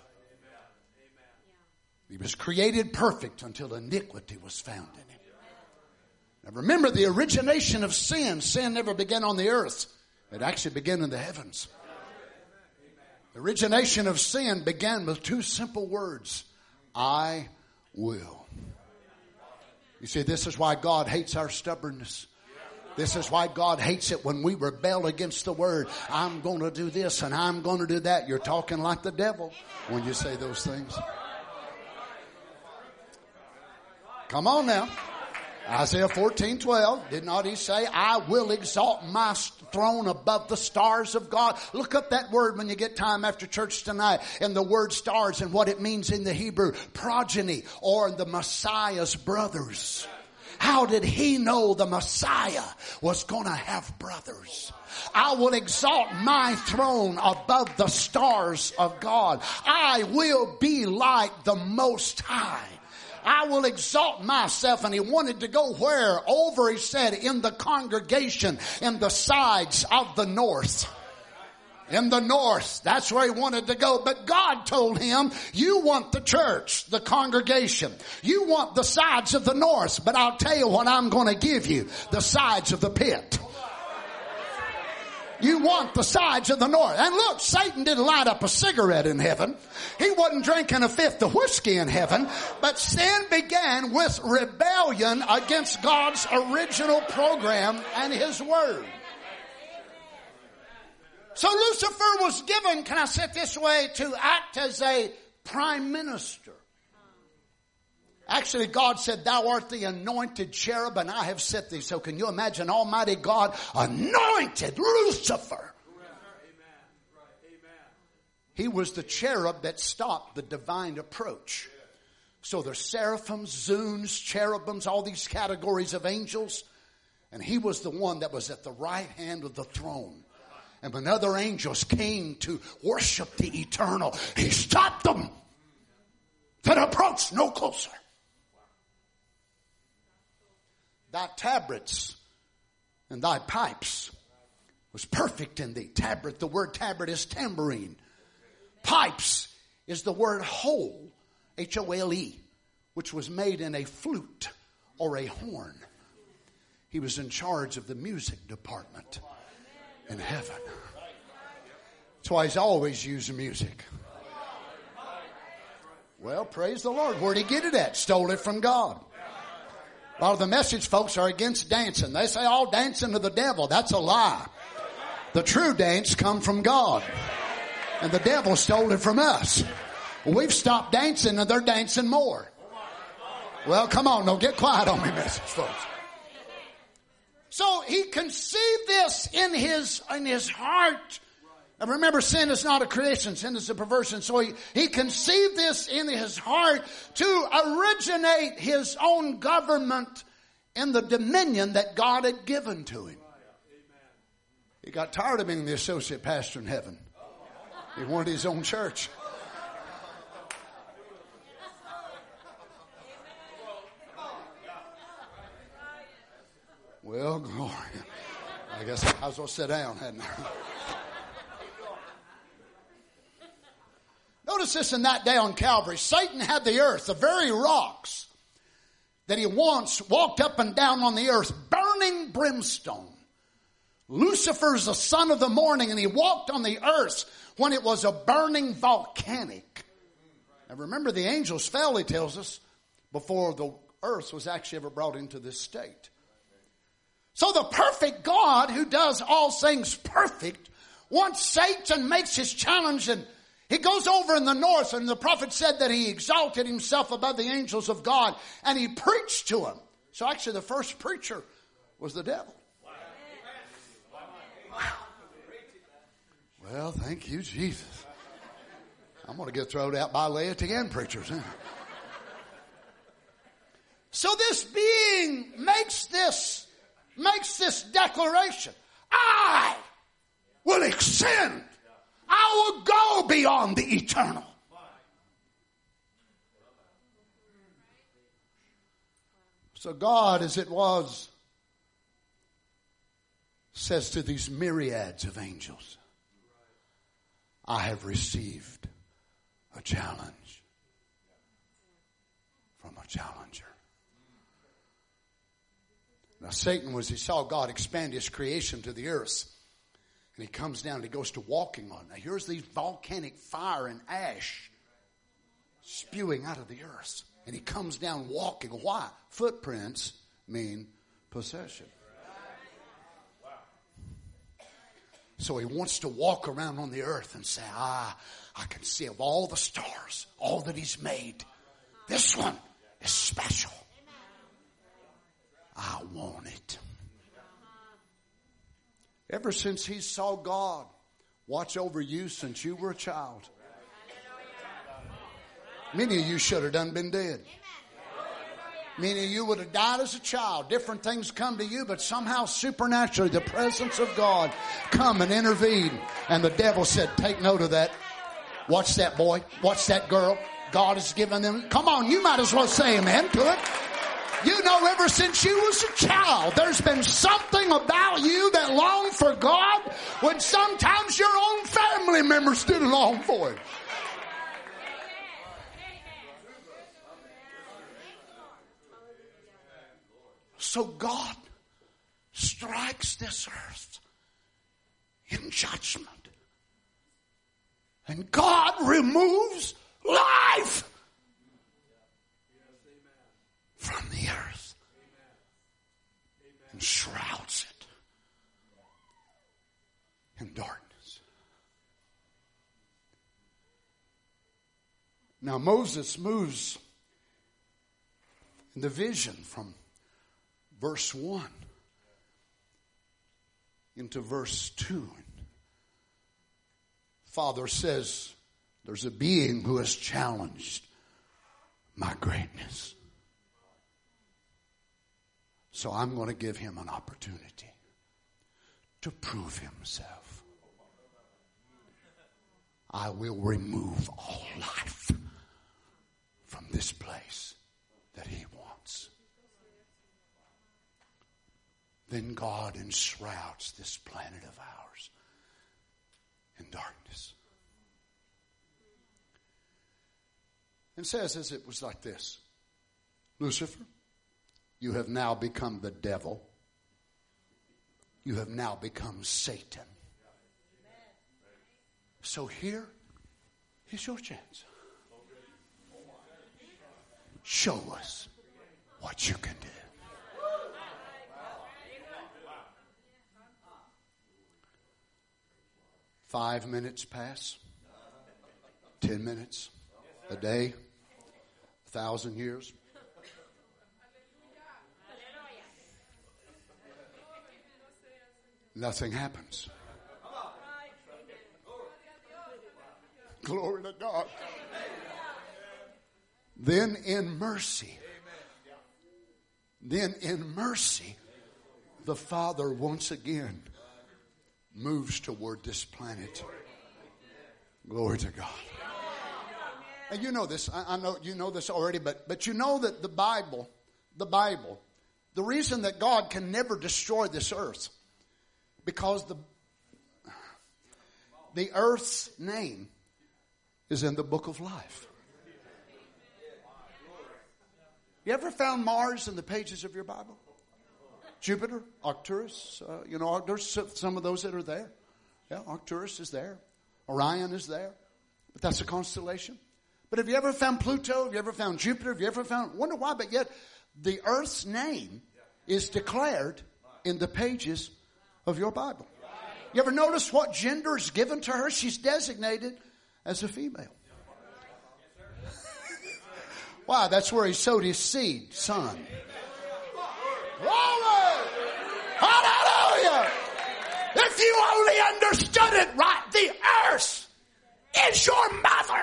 He was created perfect until iniquity was found in him. Now remember, the origination of sin never began on the earth. It actually began in the heavens. The origination of sin began with 2 simple words: I will. You see, this is why God hates our stubbornness. This is why God hates it when we rebel against the Word. I'm going to do this and I'm going to do that. You're talking like the devil when you say those things. Come on now. Isaiah 14:12, did not he say, I will exalt my throne above the stars of God? Look up that word when you get time after church tonight, and the word stars and what it means in the Hebrew, progeny, or the Messiah's brothers. How did he know the Messiah was going to have brothers? I will exalt my throne above the stars of God. I will be like the Most High. I will exalt myself. And he wanted to go where? Over, he said, in the congregation, in the sides of the north. In the north. That's where he wanted to go. But God told him, you want the church, the congregation. You want the sides of the north. But I'll tell you what I'm going to give you. The sides of the pit. You want the sides of the north. And look, Satan didn't light up a cigarette in heaven. He wasn't drinking a fifth of whiskey in heaven. But sin began with rebellion against God's original program and his word. So Lucifer was given, can I say it this way, to act as a prime minister. Actually, God said, thou art the anointed cherub, and I have set thee. So can you imagine Almighty God anointed Lucifer? He was the cherub that stopped the divine approach. So there's seraphims, zoons, cherubims, all these categories of angels. And he was the one that was at the right hand of the throne. And when other angels came to worship the eternal, he stopped them. Said, approach no closer. Thy tabrets and thy pipes was perfect in thee. Tabret, the word tabret is tambourine. Pipes is the word hole, H-O-L-E, which was made in a flute or a horn. He was in charge of the music department in heaven. That's why he's always using music. Well, praise the Lord. Where'd he get it at? Stole it from God. A lot of the message folks are against dancing. They say all dancing to the devil. That's a lie. The true dance come from God. And the devil stole it from us. We've stopped dancing and they're dancing more. Well, come on. Don't get quiet on me, message folks. So he conceived this in his heart. And remember, sin is not a creation. Sin is a perversion. So he conceived this in his heart to originate his own government in the dominion that God had given to him. He got tired of being the associate pastor in heaven. He wanted his own church. Well, glory. I guess I was going to sit down, hadn't I? Notice this in that day on Calvary. Satan had the earth, the very rocks that he once walked up and down on the earth, burning brimstone. Lucifer's the son of the morning, and he walked on the earth when it was a burning volcanic. Now remember, the angels fell, he tells us, before the earth was actually ever brought into this state. So the perfect God who does all things perfect, once Satan makes his challenge and he goes over in the north, and the prophet said that he exalted himself above the angels of God, and he preached to them. So actually the first preacher was the devil. Wow. Well, thank you, Jesus. I'm going to get thrown out by laity and preachers. Huh? So this being makes this declaration. I will ascend. I will go beyond the eternal. So God, as it was, says to these myriads of angels, I have received a challenge from a challenger. Now Satan, he saw God expand his creation to the earth. And he comes down and he goes to walking on it. Now here's these volcanic fire and ash spewing out of the earth. And he comes down walking. Why? Footprints mean possession. So he wants to walk around on the earth and say, I can see of all the stars, all that he's made, this one is special. I want it. Ever since he saw God watch over you since you were a child, many of you should have done been dead. Many of you would have died as a child. Different things come to you, but somehow supernaturally the presence of God come and intervene. And the devil said, take note of that. Watch that boy. Watch that girl. God has given them. Come on, you might as well say amen to it. You know, ever since you was a child, there's been something about you that longed for God when sometimes your own family members didn't long for Him. So God strikes this earth in judgment. And God removes life from the earth and shrouds it in darkness. Now Moses moves in the vision from verse 1 into verse 2. Father says, there's a being who has challenged my greatness. So I'm going to give him an opportunity to prove himself. I will remove all life from this place that he wants. Then God enshrouds this planet of ours in darkness. And says as it was like this, Lucifer, you have now become the devil. You have now become Satan. So here is your chance. Show us what you can do. 5 minutes pass. 10 minutes. A day. 1,000 years. Nothing happens. Glory to God. Then in mercy, the Father once again moves toward this planet. Glory to God. And you know this. I know you know this already, but you know that the Bible, the reason that God can never destroy this earth, because the earth's name is in the book of life. You ever found Mars in the pages of your Bible? Jupiter, Arcturus, there's some of those that are there. Yeah, Arcturus is there. Orion is there. But that's a constellation. But have you ever found Pluto? Have you ever found Jupiter? Have you ever wonder why, but yet the earth's name is declared in the pages of your Bible. You ever notice what gender is given to her? She's designated as a female. Why? That's where he sowed his seed, son. Glory! Hallelujah! If you only understood it right, the earth is your mother.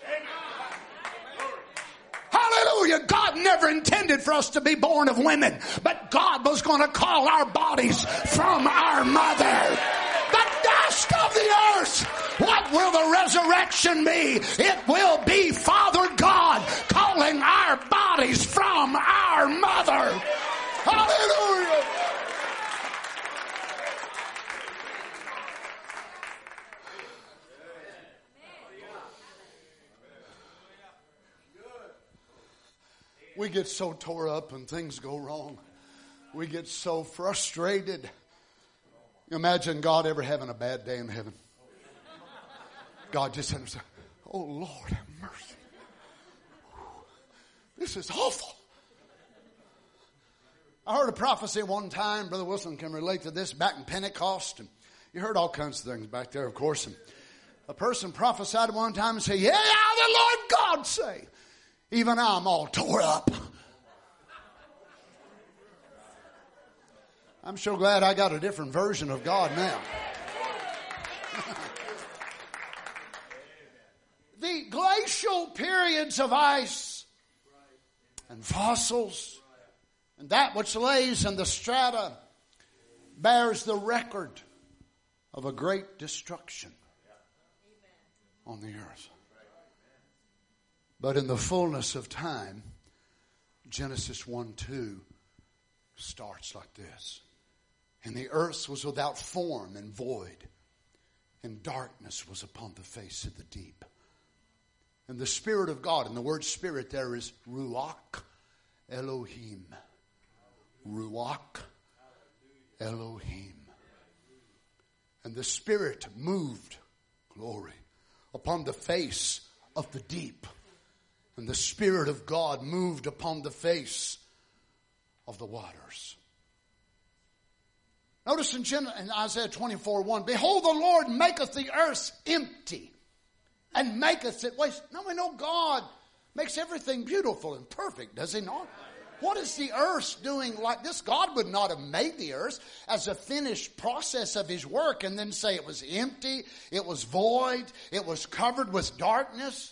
Hallelujah. God never intended for us to be born of women, but God was going to call our bodies from our mother. The dust of the earth. What will the resurrection be? It will be Father God calling our bodies from our mother. Hallelujah. We get so tore up and things go wrong. We get so frustrated. Imagine God ever having a bad day in heaven. God just said, oh Lord, have mercy. This is awful. I heard a prophecy one time. Brother Wilson can relate to this back in Pentecost. And you heard all kinds of things back there, of course. And a person prophesied one time and said, yeah, the Lord God say, even I'm all tore up. I'm so glad I got a different version of God now. The glacial periods of ice and fossils and that which lays in the strata bears the record of a great destruction on the earth. But in the fullness of time, Genesis 1:2 starts like this. And the earth was without form and void, and darkness was upon the face of the deep. And the Spirit of God, and the word Spirit there is Ruach Elohim. Ruach Elohim. And the Spirit moved, glory, upon the face of the deep. And the Spirit of God moved upon the face of the waters. Notice in Isaiah 24:1, behold, the Lord maketh the earth empty and maketh it waste. Now we know God makes everything beautiful and perfect, does he not? What is the earth doing like this? God would not have made the earth as a finished process of his work and then say it was empty, it was void, it was covered with darkness.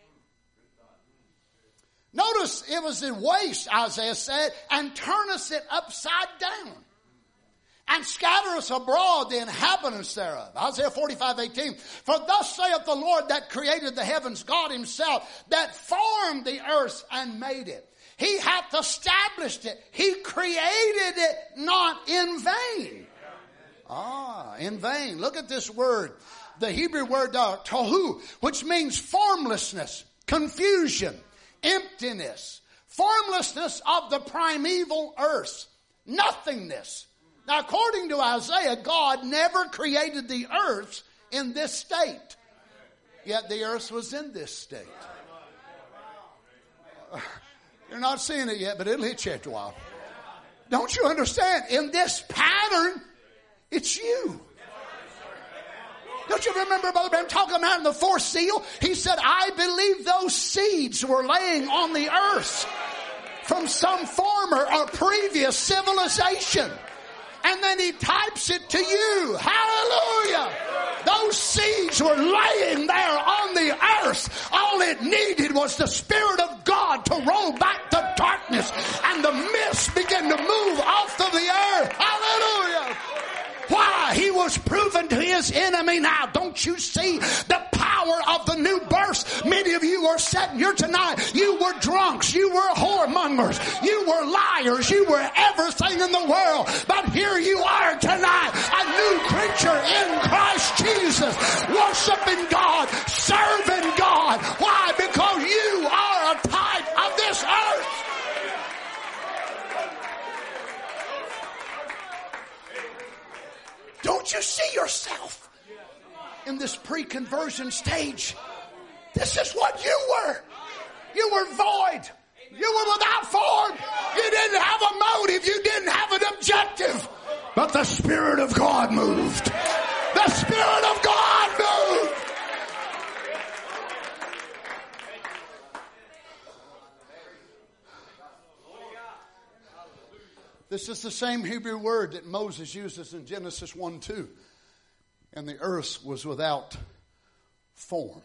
Notice it was in waste, Isaiah said, and turneth it upside down, and scattereth abroad the inhabitants thereof. Isaiah 45:18. For thus saith the Lord that created the heavens, God himself, that formed the earth and made it. He hath established it. He created it not in vain. In vain. Look at this word. The Hebrew word tohu, which means formlessness, confusion, emptiness, formlessness of the primeval earth, nothingness. Now, according to Isaiah, God never created the earth in this state. Yet the earth was in this state. You're not seeing it yet, but it'll hit you after a while. Don't you understand? In this pattern, it's you. Don't you remember Brother Branham talking about in the fourth seal? He said, I believe those seeds were laying on the earth from some former or previous civilization. And then he types it to you. Hallelujah. Those seeds were laying there on the earth. All it needed was the Spirit of God to roll back the darkness, and the mist began to move off of the earth. Hallelujah. Why? He was proven to his enemy. Now, don't you see the power of the new birth? Many of you are sitting here tonight. You were drunks. You were whoremongers. You were liars. You were everything in the world. But here you are tonight, a new creature in Christ Jesus, worshiping God, serving God. Why? Because you are a type of this earth. Don't you see yourself in this pre-conversion stage? This is what you were. You were void. You were without form. You didn't have a motive. You didn't have an objective. But the Spirit of God moved. The Spirit of God moved. This is the same Hebrew word that Moses uses in Genesis 1:2. And the earth was without form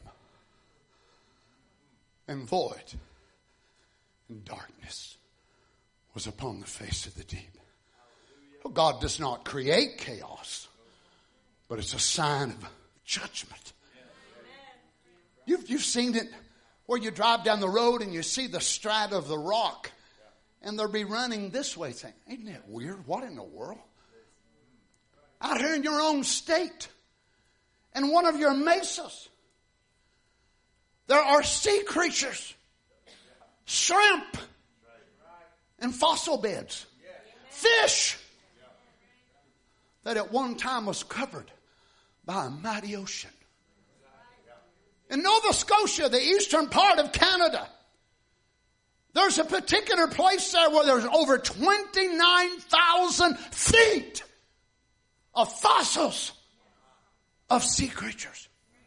and void, and darkness was upon the face of the deep. Well, God does not create chaos, but it's a sign of judgment. You've seen it where you drive down the road and you see the strata of the rock, and they'll be running this way saying, isn't that weird? What in the world? Out here in your own state, in one of your mesas, there are sea creatures, shrimp, and fossil beds, fish that at one time was covered by a mighty ocean. In Nova Scotia, the eastern part of Canada, there's a particular place there where there's over 29,000 feet of fossils of sea creatures.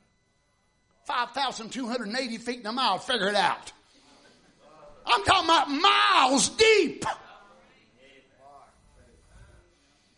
5,280 feet in a mile, figure it out. I'm talking about miles deep.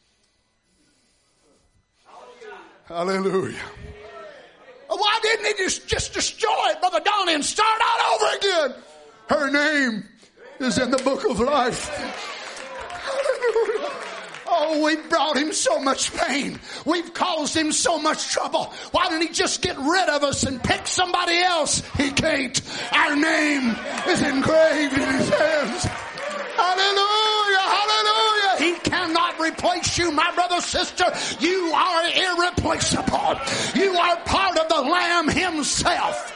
Hallelujah. Why didn't he just destroy it, Brother Donnie, and start all over again? Her name is in the book of life. Hallelujah. Oh, we've brought him so much pain. We've caused him so much trouble. Why didn't he just get rid of us and pick somebody else? He can't. Our name is engraved in his hands. Hallelujah, hallelujah. He cannot replace you, my brother, sister. You are irreplaceable. You are part of the Lamb himself.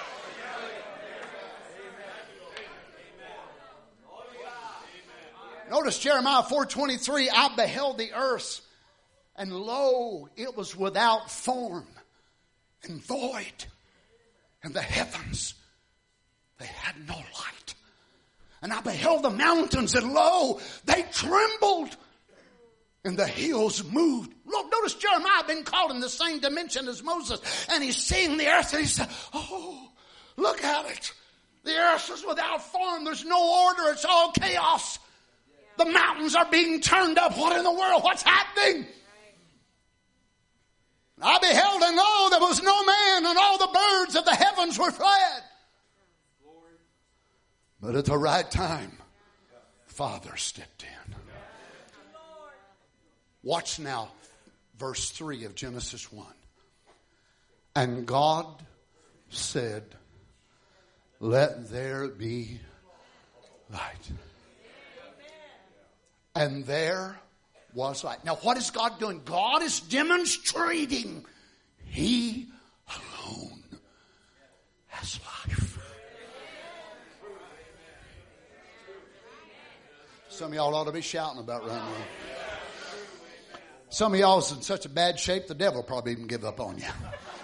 Notice Jeremiah 4:23, I beheld the earth, and lo, it was without form and void. And the heavens, they had no light. And I beheld the mountains, and lo, they trembled, and the hills moved. Look, notice Jeremiah been called in the same dimension as Moses, and he's seeing the earth, and he said, oh, look at it. The earth is without form. There's no order. It's all chaos. The mountains are being turned up. What in the world? What's happening? I beheld, and lo, there was no man, and all the birds of the heavens were fled. But at the right time, Father stepped in. Watch now, verse 3 of Genesis 1. And God said, let there be light. And there was light. Now what is God doing? God is demonstrating He alone has life. Some of y'all ought to be shouting about right now. Some of y'all is in such a bad shape, the devil probably even give up on you.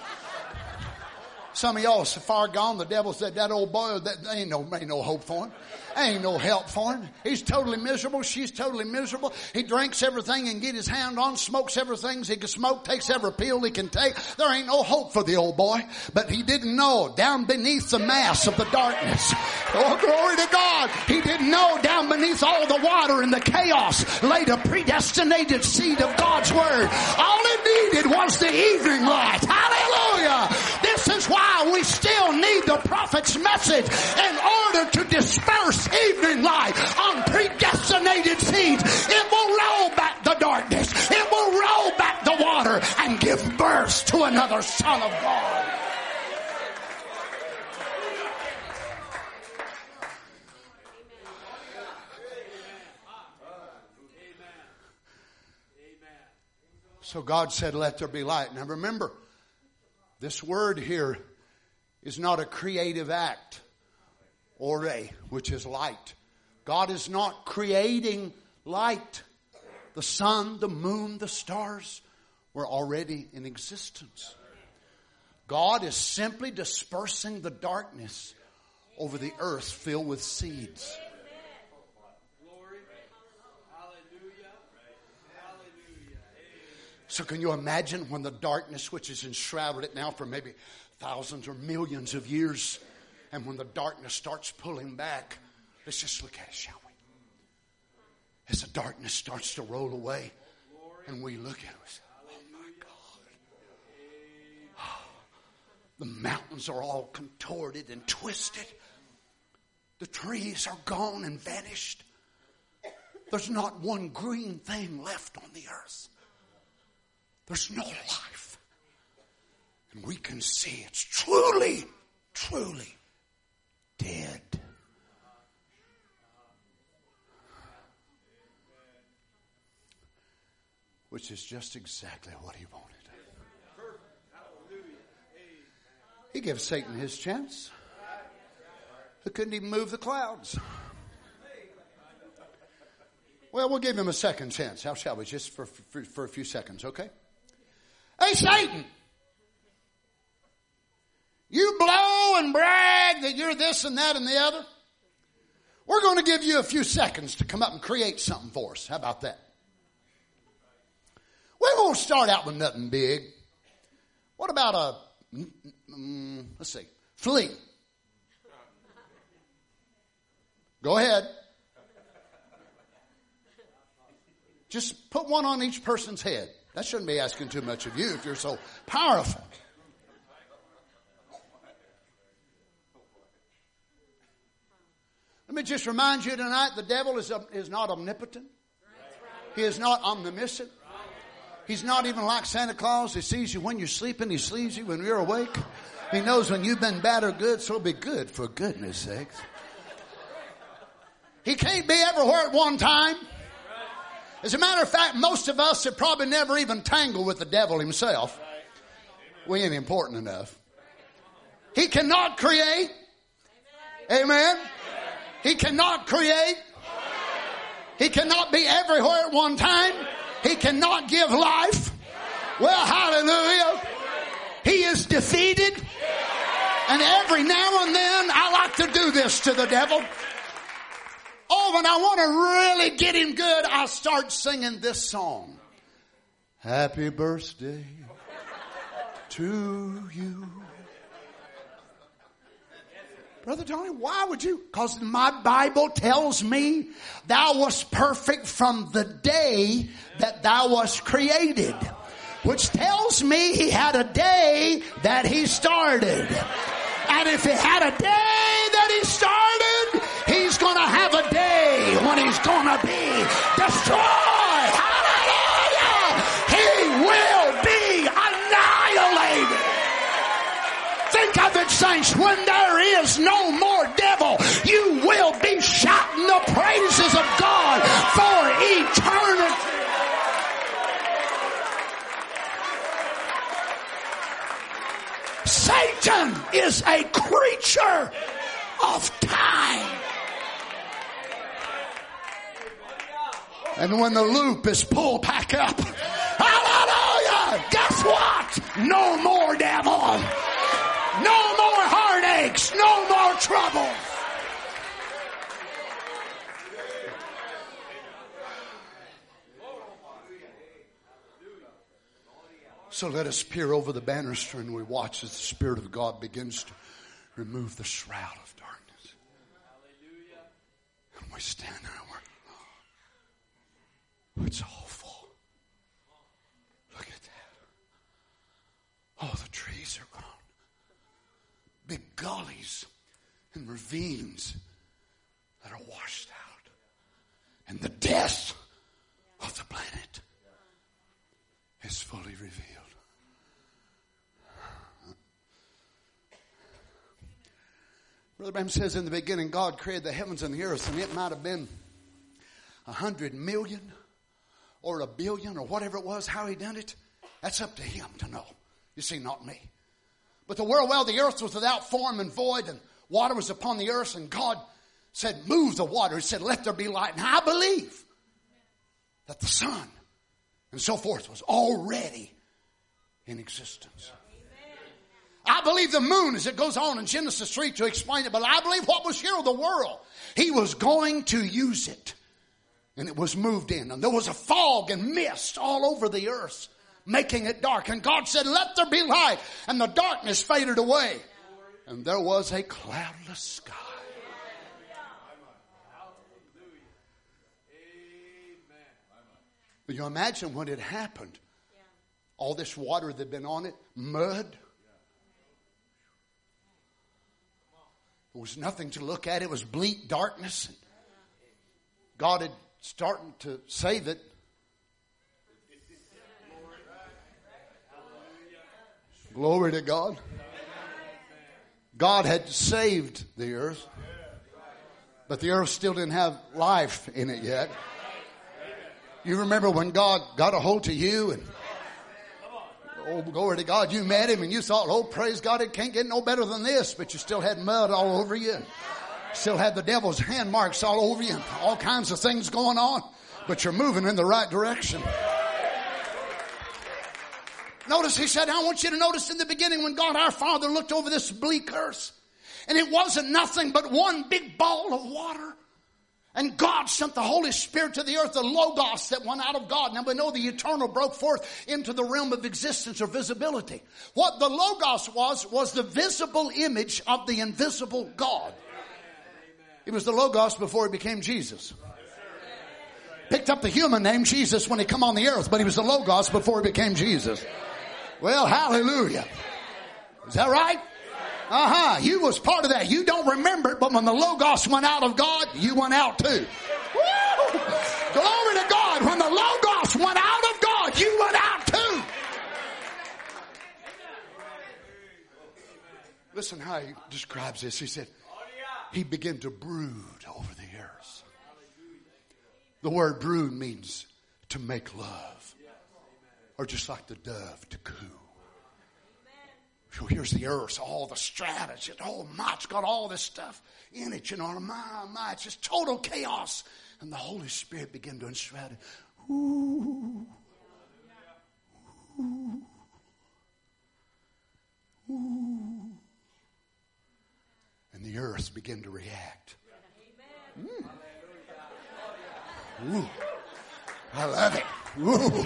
Some of y'all are so far gone, the devil said, that old boy, ain't no hope for him. Ain't no help for him. He's totally miserable. She's totally miserable. He drinks everything he can get his hand on, smokes everything he can smoke, takes every pill he can take. There ain't no hope for the old boy. But he didn't know down beneath the mass of the darkness. Oh, glory to God. He didn't know down beneath all the water and the chaos laid a predestinated seed of God's word. All it needed was the evening light. Hallelujah. This is why we still need the prophet's message in order to disperse evening light on predestinated seeds. It will roll back the darkness. It will roll back the water and give birth to another Son of God. So God said, let there be light. Now remember, this word here is not a creative act, ore, which is light. God is not creating light. The sun, the moon, the stars were already in existence. God is simply dispersing the darkness over the earth filled with seeds. So can you imagine when the darkness, which has enshrouded it now for maybe thousands or millions of years, and when the darkness starts pulling back, let's just look at it, shall we? As the darkness starts to roll away, and we look at it, we say, oh my God. The mountains are all contorted and twisted. The trees are gone and vanished. There's not one green thing left on the earth. There's no life. And we can see it's truly, truly dead. Which is just exactly what he wanted. He gave Satan his chance. He couldn't even move the clouds. Well, we'll give him a second chance. How shall we? Just for a few seconds, okay? Hey, Satan! You blow and brag that you're this and that and the other. We're going to give you a few seconds to come up and create something for us. How about that? We won't start out with nothing big. What about let's see, flea? Go ahead. Just put one on each person's head. That shouldn't be asking too much of you if you're so powerful. Let me just remind you tonight, the devil is not omnipotent. He is not omniscient. He's not even like Santa Claus. He sees you when you're sleeping. He sees you when you're awake. He knows when you've been bad or good, so be good for goodness sakes. He can't be everywhere at one time. As a matter of fact, most of us have probably never even tangled with the devil himself. We ain't important enough. He cannot create. Amen. He cannot create. He cannot be everywhere at one time. He cannot give life. Well, hallelujah. He is defeated. And every now and then I like to do this to the devil. Oh, when I want to really get him good, I start singing this song. Happy birthday to you. Brother Tony, why would you? Because my Bible tells me thou wast perfect from the day that thou wast created. Which tells me he had a day that he started. And if he had a day that he started, he's going to have a day when he's going to be destroyed. Hallelujah! He will be annihilated. Think of it, saints. When there is no more devil, you will be shouting the praises of God for eternity. Satan is a creature of time. And when the loop is pulled back up, hallelujah, guess what? No more devil. No more heartaches. No more trouble. So let us peer over the banister and we watch as the Spirit of God begins to remove the shroud of darkness. And we stand there and we're, it's awful. Look at that. Oh, the trees are gone. Big gullies and ravines that are washed out. And the death of the planet is fully revealed. Brother Branham says in the beginning, God created the heavens and the earth, and it might have been 100 million or 1 billion or whatever it was, how he done it. That's up to him to know. You see, not me. But the world, well, the earth was without form and void, and water was upon the earth, and God said, move the water. He said, let there be light. And I believe that the sun and so forth was already in existence. I believe the moon, as it goes on in Genesis 3 to explain it, but I believe what was here of the world, he was going to use it. And it was moved in. And there was a fog and mist all over the earth, making it dark. And God said, let there be light. And the darkness faded away. And there was a cloudless sky. But you imagine when it happened, all this water that had been on it, mud. There was nothing to look at. It was bleak darkness. God had started to save it. Glory to God. God had saved the earth. But the earth still didn't have life in it yet. You remember when God got a hold of you and oh, glory to God, you met him and you thought, oh, praise God, it can't get no better than this. But you still had mud all over you. And still had the devil's hand marks all over you. And all kinds of things going on. But you're moving in the right direction. Notice he said, I want you to notice in the beginning when God our Father looked over this bleak earth. And it wasn't nothing but one big ball of water. And God sent the Holy Spirit to the earth, the Logos that went out of God. Now we know the eternal broke forth into the realm of existence or visibility. What the Logos was the visible image of the invisible God. It was the Logos before he became Jesus. Picked up the human name Jesus when he come on the earth, but he was the Logos before he became Jesus. Well, hallelujah. Is that right? You was part of that. You don't remember it, but when the Logos went out of God, you went out too. Woo! Glory to God. When the Logos went out of God, you went out too. Listen how he describes this. He said, he began to brood over the earth. The word brood means to make love. Or just like the dove, to coo. So here's the earth, all the strategy. Oh my, it's got all this stuff in it, you know. My, it's just total chaos. And the Holy Spirit began to instruct it. Ooh. Ooh. Ooh. And the earth began to react. Ooh. I love it. Ooh.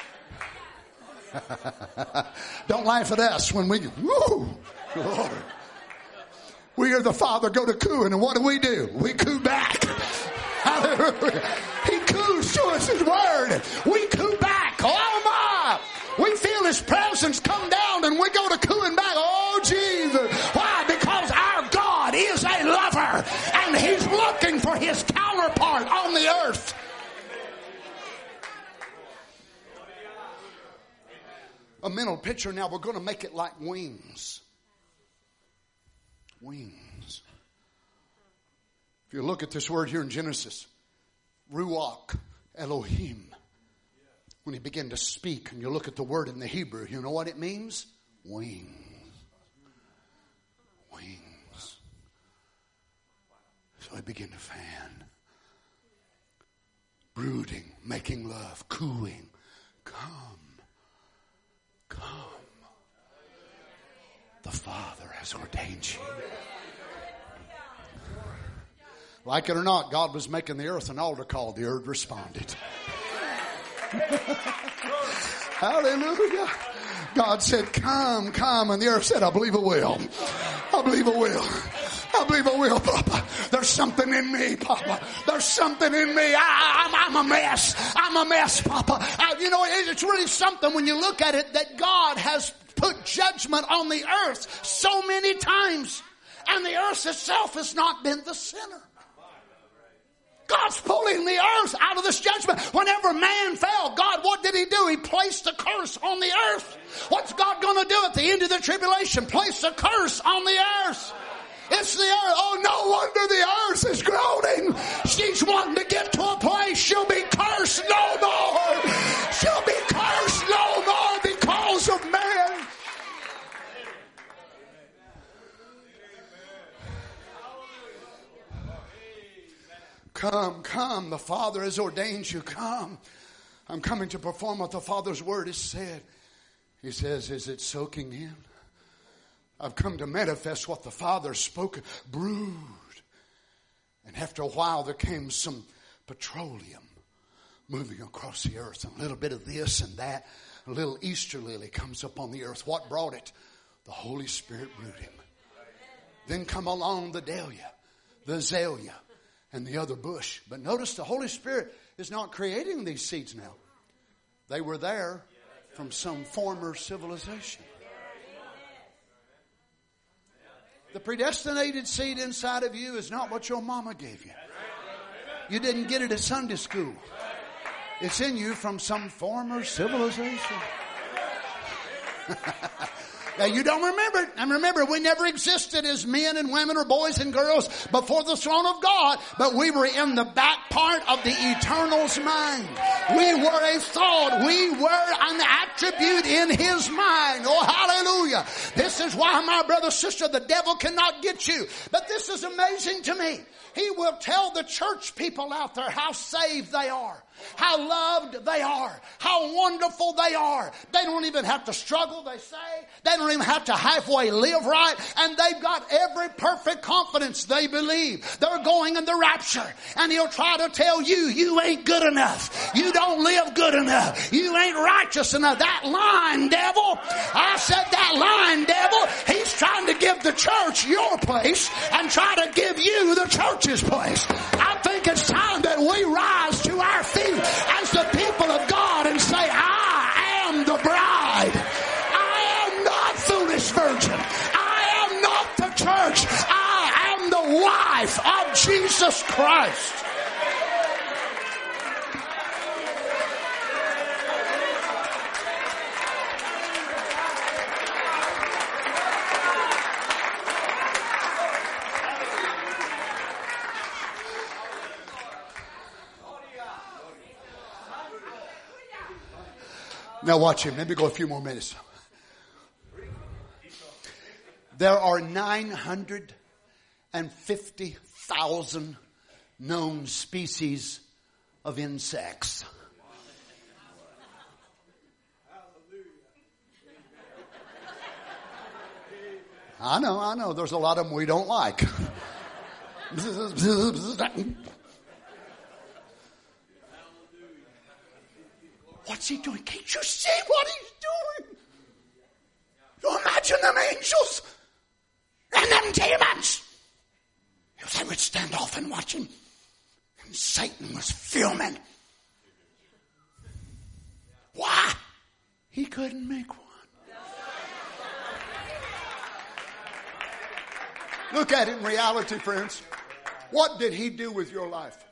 Don't laugh at us when we woo, Lord. We hear the Father go to cooing, and what do? We coo back. Hallelujah. He coos to us His word. We coo back. Oh my! We feel His presence come down, and we go to cooing back. Oh Jesus! Why? Because our God is a lover, and He's looking for His counterpart on the earth. A mental picture now, we're going to make it like wings. Wings. If you look at this word here in Genesis, Ruach Elohim, when he began to speak, and you look at the word in the Hebrew, you know what it means? Wings. Wings. So he began to fan. Brooding, making love, cooing. Come. The Father has ordained you. Like it or not, God was making the earth an altar call. The earth responded. Hallelujah. God said, come. And the earth said, I believe it will. I believe it will. I believe I will, Papa. There's something in me, Papa. There's something in me. I'm a mess. I'm a mess, Papa. It's really something when you look at it that God has put judgment on the earth so many times. And the earth itself has not been the sinner. God's pulling the earth out of this judgment. Whenever man fell, God, what did He do? He placed a curse on the earth. What's God going to do at the end of the tribulation? Place a curse on the earth. It's the earth. Oh, no wonder the earth is groaning. She's wanting to get to a place she'll be cursed no more. She'll be cursed no more because of man. Come. The Father has ordained you. Come. I'm coming to perform what the Father's word has said. He says, is it soaking in? I've come to manifest what the Father spoke. Brood. And after a while there came some petroleum moving across the earth. A little bit of this and that. A little Easter lily comes up on the earth. What brought it? The Holy Spirit brooding. Then come along the dahlia, the azalea, and the other bush. But notice the Holy Spirit is not creating these seeds now. They were there from some former civilization. The predestinated seed inside of you is not what your mama gave you. You didn't get it at Sunday school. It's in you from some former civilization. Now you don't remember it. And remember, we never existed as men and women or boys and girls before the throne of God. But we were in the back part of the Eternal's mind. We were a thought. We were an attribute in His mind. Oh, hallelujah. This is why, my brother, sister, the devil cannot get you. But this is amazing to me. He will tell the church people out there how saved they are, how loved they are, how wonderful they are. They don't even have to struggle, they say. They don't even have to halfway live right. And they've got every perfect confidence they believe they're going in the rapture. And he'll try to tell you, you ain't good enough. You don't live good enough. You ain't righteous enough. That lying devil. I said that lying devil. He's trying to give the church your place and try to give you the church's place. I think it's time that we rise to to our feet as the people of God and say, I am the bride. I am not foolish virgin. I am not the church. I am the wife of Jesus Christ. Now watch him. Let me go a few more minutes. There are 950,000 known species of insects. I know. There's a lot of them we don't like. What's he doing? Can't you see what he's doing? You imagine them angels and them demons. They would stand off and watch him. And Satan was filming. Why? He couldn't make one. Look at it in reality, friends. What did he do with your life?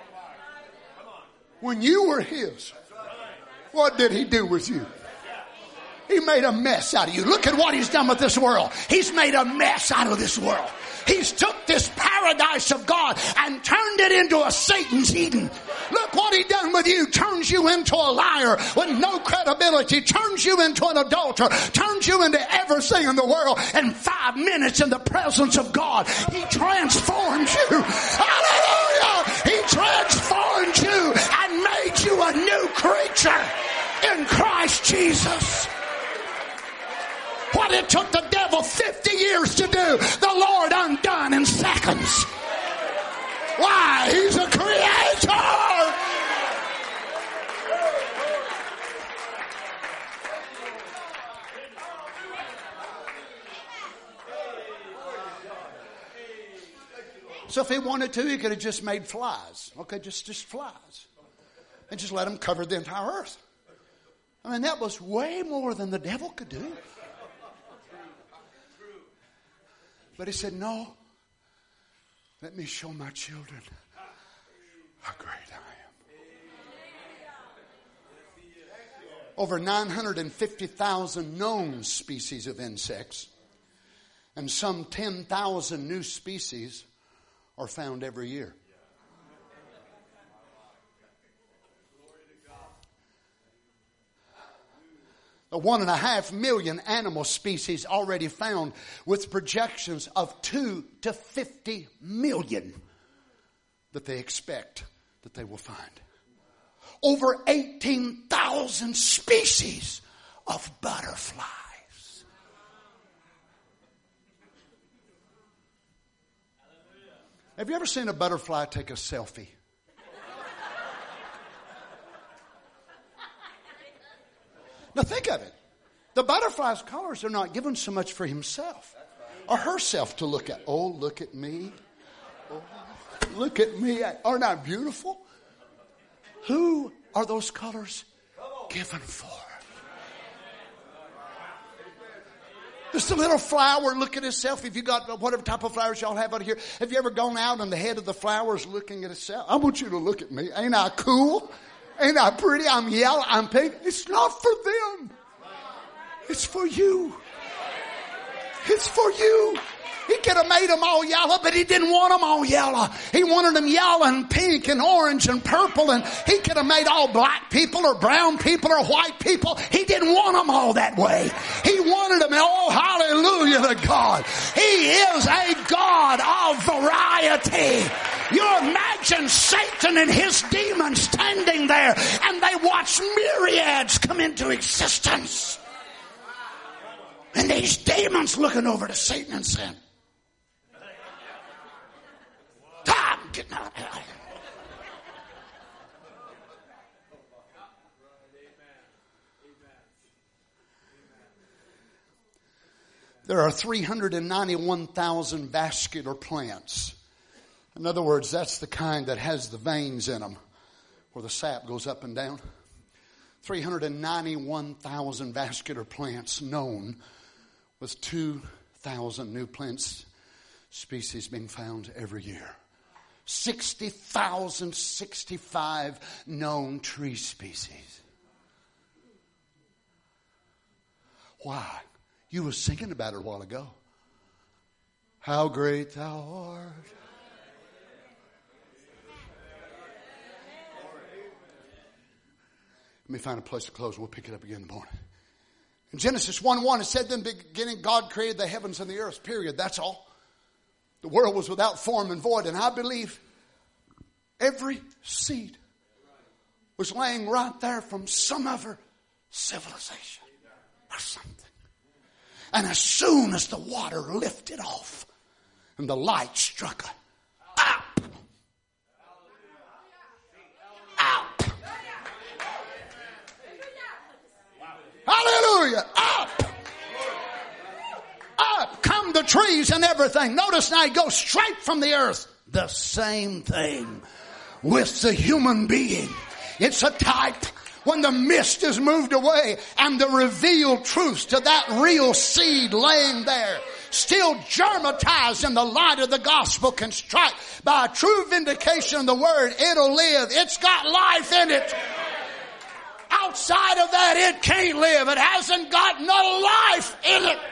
When you were his, what did he do with you? He made a mess out of you. Look at what he's done with this world. He's made a mess out of this world. He's took this paradise of God and turned it into a Satan's Eden. Look what he done with you. Turns you into a liar with no credibility. Turns you into an adulterer. Turns you into everything in the world. In 5 minutes in the presence of God, he transformed you. Hallelujah! He transformed you and made you a new creature in Christ Jesus. What it took the devil 50 years to do, the Lord undone in seconds. Why? He's a creator. So if he wanted to, he could have just made flies. Okay, just flies. And just let them cover the entire earth. I mean, that was way more than the devil could do. But he said, no, let me show my children how great I am. Over 950,000 known species of insects and some 10,000 new species are found every year. The 1.5 million animal species already found, with projections of 2 to 50 million that they expect that they will find. Over 18,000 species of butterflies. Have you ever seen a butterfly take a selfie? Now think of it. The butterfly's colors are not given so much for himself or herself to look at. Oh, look at me. Oh, look at me. Aren't I beautiful? Who are those colors given for? Just a little flower look at itself. If you got whatever type of flowers y'all have out here, have you ever gone out and the head of the flower is looking at itself? I want you to look at me. Ain't I cool? Ain't I pretty? I'm yellow. I'm pink. It's not for them. It's for you. It's for you. He could have made them all yellow, but he didn't want them all yellow. He wanted them yellow and pink and orange and purple, and he could have made all black people or brown people or white people. He didn't want them all that way. He wanted them, oh, hallelujah to God. He is a God of variety. You imagine Satan and his demons standing there, and they watch myriads come into existence. And these demons looking over to Satan and saying, I'm getting out of here. There are 391,000 vascular plants. In other words, that's the kind that has the veins in them where the sap goes up and down. 391,000 vascular plants known, with 2,000 new plant species being found every year. 60,065 known tree species. Why? You were singing about it a while ago. How great thou art. Let me find a place to close. We'll pick it up again in the morning. In Genesis 1:1, it said, in the beginning God created the heavens and the earth, period. That's all. The world was without form and void. And I believe every seed was laying right there from some other civilization or something. And as soon as the water lifted off and the light struck up, hallelujah, up come the trees and everything. Notice now, it goes straight from the earth. The same thing with the human being. It's a type. When the mist is moved away and the revealed truths to that real seed laying there, still germatized in the light of the gospel, can strike by a true vindication of the word, it'll live. It's got life in it. Outside of that, it can't live. It hasn't got no life in it.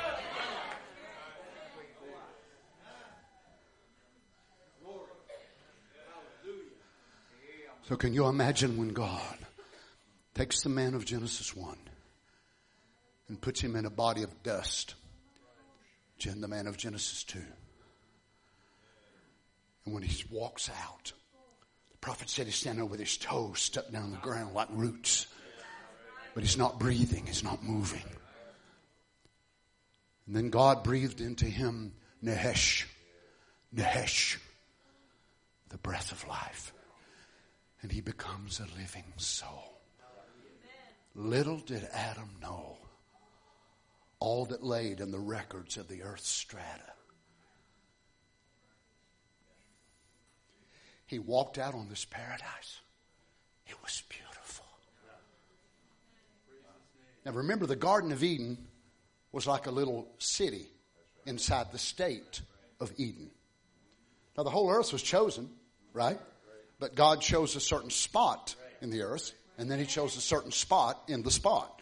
So can you imagine when God takes the man of Genesis 1 and puts him in a body of dust, the man of Genesis 2. And when he walks out, the prophet said he's standing with his toes stuck down the ground like roots. But he's not breathing, he's not moving. And then God breathed into him Nehesh, the breath of life. And he becomes a living soul. Little did Adam know all that laid in the records of the earth's strata. He walked out on this paradise. It was beautiful. Now remember, the Garden of Eden was like a little city inside the state of Eden. Now the whole earth was chosen, right? But God chose a certain spot in the earth. And then he chose a certain spot in the spot.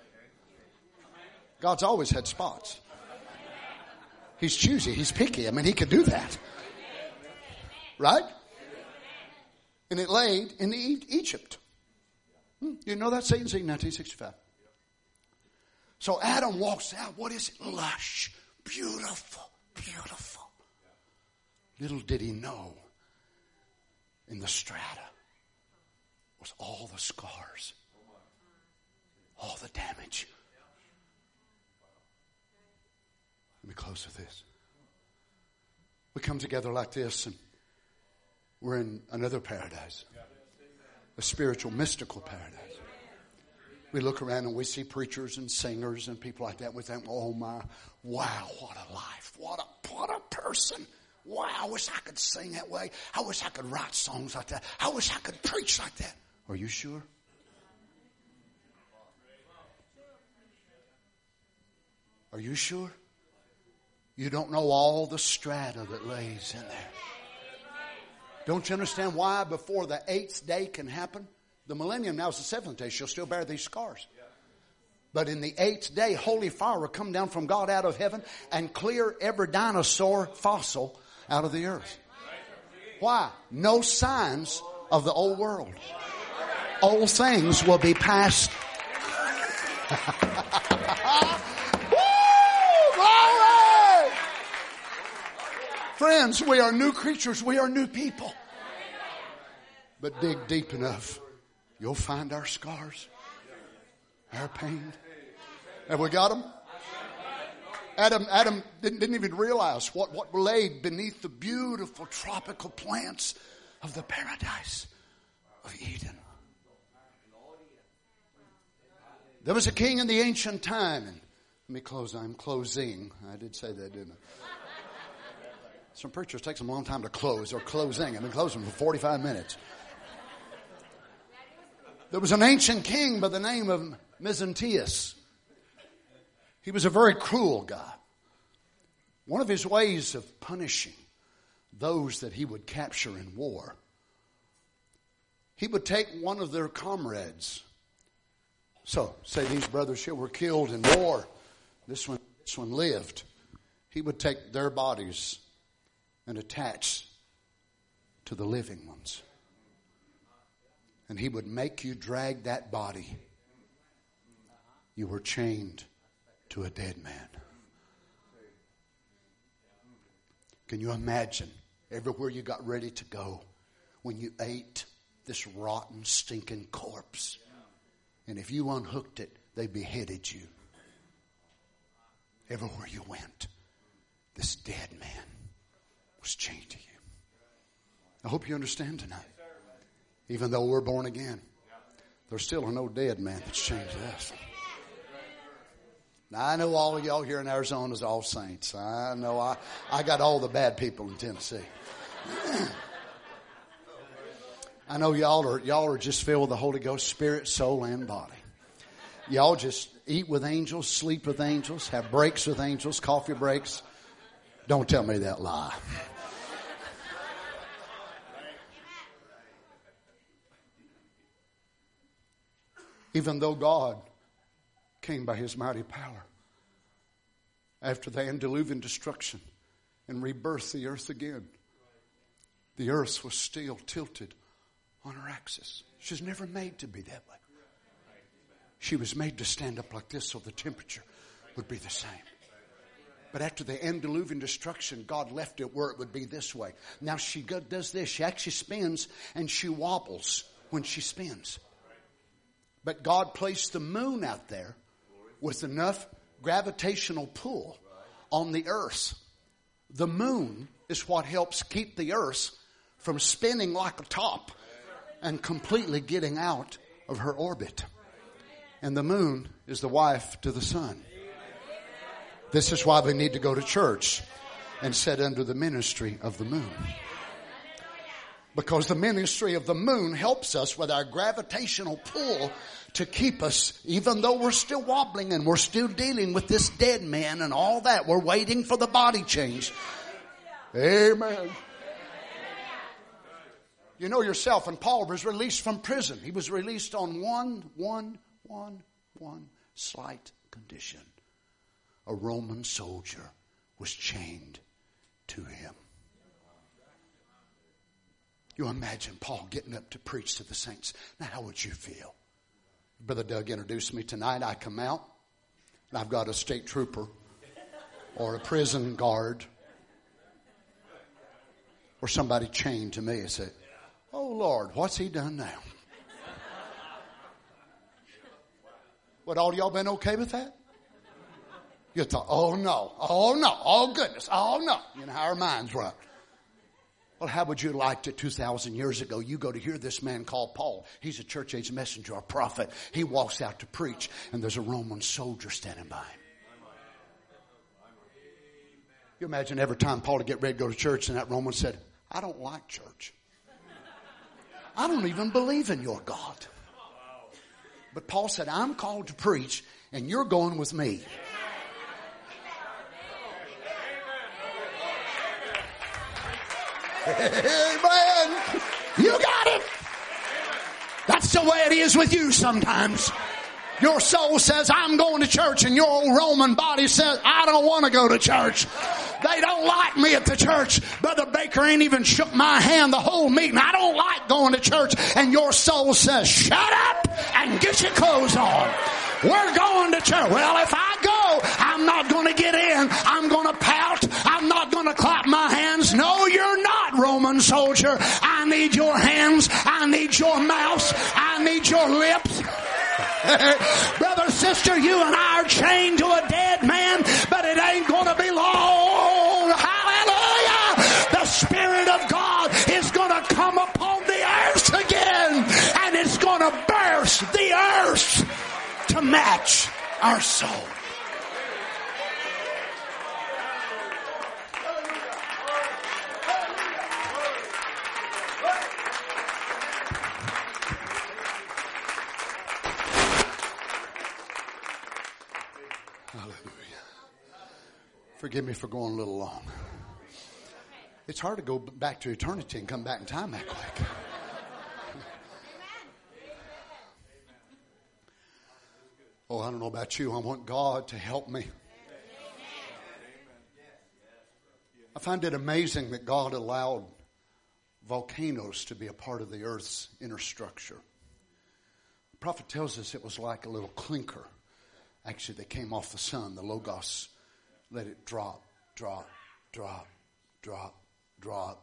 God's always had spots. He's choosy. He's picky. I mean, he could do that. Right? And it laid in Egypt. You know that? Satan's in 1965. So Adam walks out. What is it? Lush. Beautiful. Beautiful. Little did he know, in the strata was all the scars, all the damage. Let me close with this. We come together like this and we're in another paradise, a spiritual, mystical paradise. We look around and we see preachers and singers and people like that. We think, oh my, wow, what a life. What a person. Wow, I wish I could sing that way. I wish I could write songs like that. I wish I could preach like that. Are you sure? Are you sure? You don't know all the strata that lays in there. Don't you understand why before the 8th day can happen? The millennium now is the 7th day. She'll still bear these scars. But in the 8th day, holy fire will come down from God out of heaven and clear every dinosaur fossil out of the earth. Why? No signs of the old world. Old things will be past. Woo! Glory! Friends, we are new creatures. We are new people. But dig deep enough, you'll find our scars, our pain. Have we got them? Adam didn't even realize what laid beneath the beautiful tropical plants of the paradise of Eden. There was a king in the ancient time. And let me close. I'm closing. I did say that, didn't I? Some preachers take them a long time to close. Or closing. I've been closing for 45 minutes. There was an ancient king by the name of Mezentius. He was a very cruel guy. One of his ways of punishing those that he would capture in war, he would take one of their comrades. So, say these brothers here were killed in war. This one lived. He would take their bodies and attach to the living ones. And he would make you drag that body. You were chained to a dead man. Can you imagine everywhere you got ready to go when you ate this rotten, stinking corpse? And if you unhooked it, they beheaded you. Everywhere you went, this dead man was chained to you. I hope you understand tonight. Even though we're born again, there's still no dead man that's chained to us. Now, I know all of y'all here in Arizona is all saints. I know I got all the bad people in Tennessee. I know y'all are just filled with the Holy Ghost, spirit, soul, and body. Y'all just eat with angels, sleep with angels, have breaks with angels, coffee breaks. Don't tell me that lie. Even though God came by his mighty power after the antediluvian destruction and rebirthed the earth again, the earth was still tilted on her axis. She was never made to be that way. She was made to stand up like this so the temperature would be the same. But after the antediluvian destruction, God left it where it would be this way. Now she does this. She actually spins and she wobbles when she spins. But God placed the moon out there with enough gravitational pull on the earth. The moon is what helps keep the earth from spinning like a top and completely getting out of her orbit. And the moon is the wife to the sun. This is why we need to go to church and sit under the ministry of the moon. Because the ministry of the moon helps us with our gravitational pull to keep us, even though we're still wobbling and we're still dealing with this dead man and all that. We're waiting for the body change. Amen. You know yourself, and Paul was released from prison. He was released on one slight condition. A Roman soldier was chained to him. You imagine Paul getting up to preach to the saints. Now, how would you feel? Brother Doug introduced me tonight. I come out, and I've got a state trooper or a prison guard or somebody chained to me and say, "Oh, Lord, what's he done now?" What, all y'all been okay with that? You thought, oh, no, oh, goodness, oh, no. You know how our minds run. Well, how would you like to 2,000 years ago, you go to hear this man called Paul. He's a church age messenger, a prophet. He walks out to preach, and there's a Roman soldier standing by him. You imagine every time Paul would get ready to go to church, and that Roman said, "I don't like church. I don't even believe in your God." But Paul said, "I'm called to preach, and you're going with me." Amen. You got it. That's the way it is with you sometimes. Your soul says, "I'm going to church," and your old Roman body says, "I don't want to go to church. They don't like me at the church. Brother Baker ain't even shook my hand the whole meeting. I don't like going to church." And your soul says, "Shut up and get your clothes on. We're going to church." Well, if I go, I'm not going to get in. I'm going to pout. I'm not going to clap my hands. No, you're not, Roman soldier. I need your hands. I need your mouth. I need your lips. Brother, sister, you and I are chained to a dead man, but it ain't going to be long. Hallelujah. The Spirit of God is going to come upon the earth again, and it's going to burst the earth to match our soul. Forgive me for going a little long. It's hard to go back to eternity and come back in time that quick. Oh, I don't know about you. I want God to help me. I find it amazing that God allowed volcanoes to be a part of the earth's inner structure. The prophet tells us it was like a little clinker. Actually, they came off the sun. The Logos let it drop, drop, drop, drop, drop.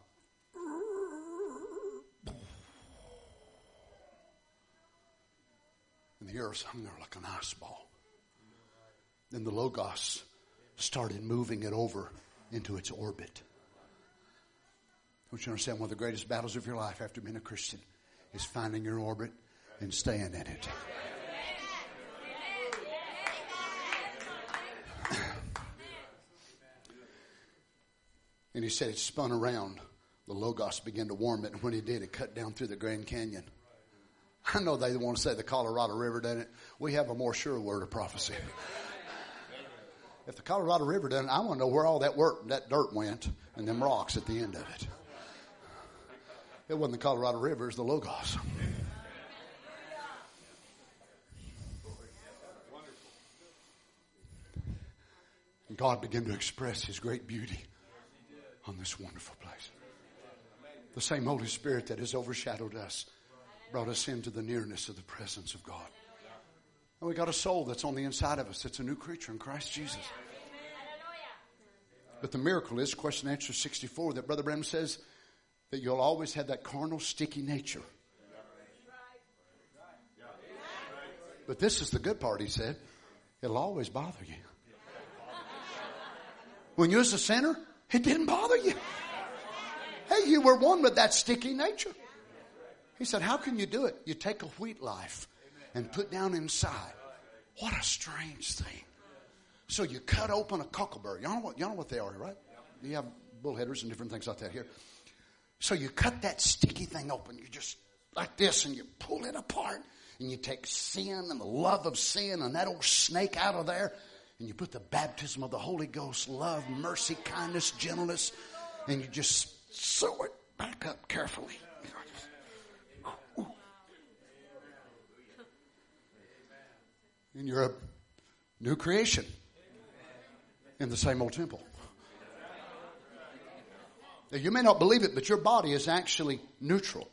And the earth hung there like an ice ball. Then the Logos started moving it over into its orbit. Don't you understand? One of the greatest battles of your life after being a Christian is finding your orbit and staying in it. And he said it spun around. The Logos began to warm it. And when he did, it cut down through the Grand Canyon. I know they want to say the Colorado River done it. We have a more sure word of prophecy. If the Colorado River done it, I want to know where all that dirt went and them rocks at the end of it. It wasn't the Colorado River, it was the Logos. And God began to express His great beauty on this wonderful place. The same Holy Spirit that has overshadowed us brought us into the nearness of the presence of God. And we got a soul that's on the inside of us. It's a new creature in Christ Jesus. But the miracle is, question answer 64, that Brother Branham says that you'll always have that carnal, sticky nature. But this is the good part, he said. It'll always bother you. When you was a sinner, it didn't bother you. Hey, you were one with that sticky nature. He said, how can you do it? You take a wheat life and put down inside. What a strange thing. So you cut open a cockleberry. You know what they are, right? You have bullheaders and different things like that here. So you cut that sticky thing open. You just like this and you pull it apart. And you take sin and the love of sin and that old snake out of there. And you put the baptism of the Holy Ghost, love, mercy, kindness, gentleness. And you just sew it back up carefully. And you're a new creation in the same old temple. Now, you may not believe it, but your body is actually neutral.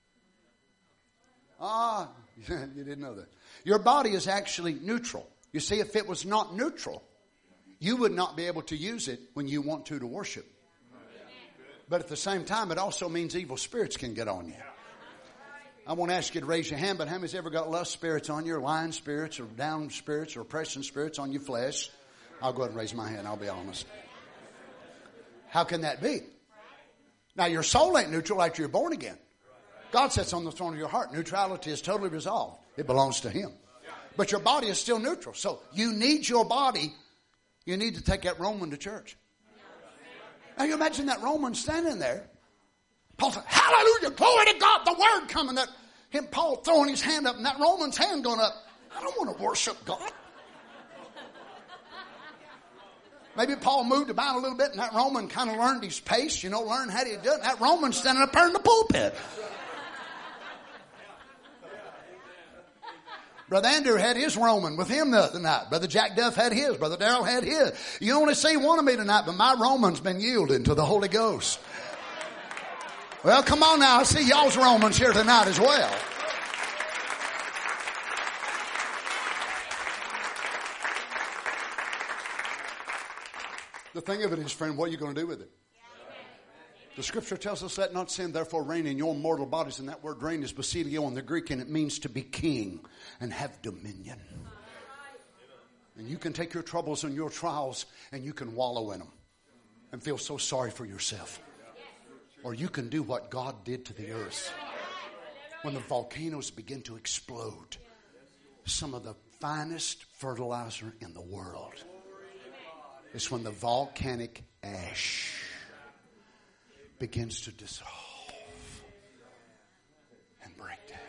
You didn't know that. Your body is actually neutral. You see, if it was not neutral, you would not be able to use it when you want to worship. But at the same time, it also means evil spirits can get on you. I won't ask you to raise your hand, but how many's ever got lust spirits on you, or lying spirits, or down spirits, or oppression spirits on your flesh? I'll go ahead and raise my hand, I'll be honest. How can that be? Now, your soul ain't neutral after you're born again. God sits on the throne of your heart. Neutrality is totally resolved. It belongs to Him. But your body is still neutral. So you need your body. You need to take that Roman to church. Now, you imagine that Roman standing there. Paul said, hallelujah, glory to God, the word coming. That him, Paul throwing his hand up and that Roman's hand going up. I don't want to worship God. Maybe Paul moved about a little bit and that Roman kind of learned his pace, learned how to do it. That Roman standing up there in the pulpit. Brother Andrew had his Roman with him the other night. Brother Jack Duff had his. Brother Darrell had his. You only see one of me tonight, but my Roman's been yielding to the Holy Ghost. Well, come on now. I see y'all's Romans here tonight as well. The thing of it is, friend, what are you going to do with it? The scripture tells us, let not sin therefore reign in your mortal bodies. And that word reign is basilio in the Greek, and it means to be king and have dominion. And you can take your troubles and your trials and you can wallow in them and feel so sorry for yourself. Or you can do what God did to the earth. When the volcanoes begin to explode, some of the finest fertilizer in the world is when the volcanic ash begins to dissolve and break down.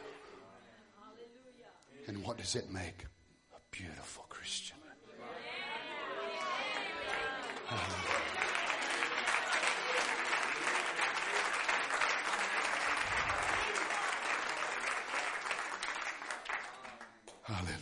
And what does it make? A beautiful Christian. Hallelujah.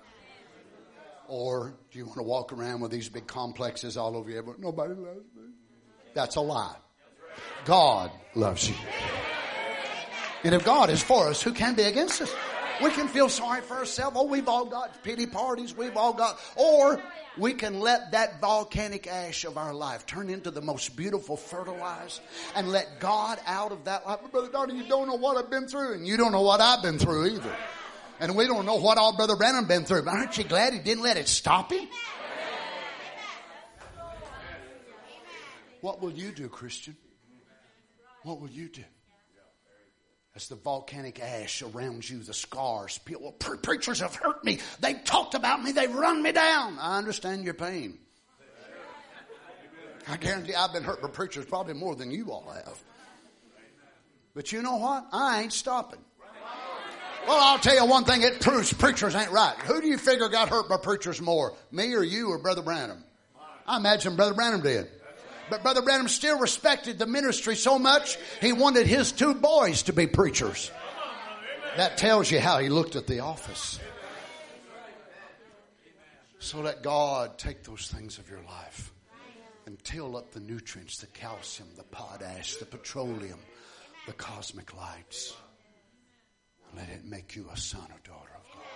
Or do you want to walk around with these big complexes all over you? But nobody loves me. That's a lie. God loves you. And if God is for us, who can be against us? We can feel sorry for ourselves. Oh, we've all got pity parties. We've all got... Or we can let that volcanic ash of our life turn into the most beautiful fertilizer and let God out of that life. Brother Donnie, you don't know what I've been through. And you don't know what I've been through either. And we don't know what all Brother Branham been through. But aren't you glad he didn't let it stop him? What will you do, Christian? What will you do? As the volcanic ash around you, the scars. People, preachers have hurt me. They've talked about me. They've run me down. I understand your pain. I guarantee I've been hurt by preachers probably more than you all have. But you know what? I ain't stopping. Well, I'll tell you one thing. It proves preachers ain't right. Who do you figure got hurt by preachers more? Me or you or Brother Branham? I imagine Brother Branham did. But Brother Branham still respected the ministry so much, he wanted his 2 boys to be preachers. That tells you how he looked at the office. So let God take those things of your life and till up the nutrients, the calcium, the potash, the petroleum, the cosmic lights. And let it make you a son or daughter of God.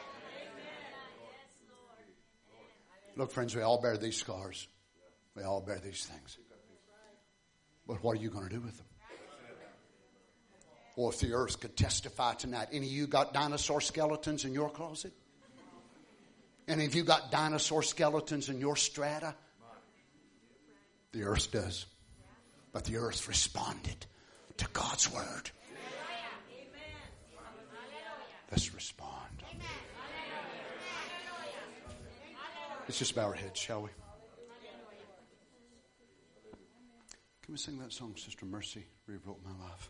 Look, friends, we all bear these scars. We all bear these things. But what are you going to do with them? Or if the earth could testify tonight, any of you got dinosaur skeletons in your closet? Any of you got dinosaur skeletons in your strata? The earth does. But the earth responded to God's word. Let's respond. Let's just bow our heads, shall we? Can we sing that song, Sister Mercy, Rewrote My Life?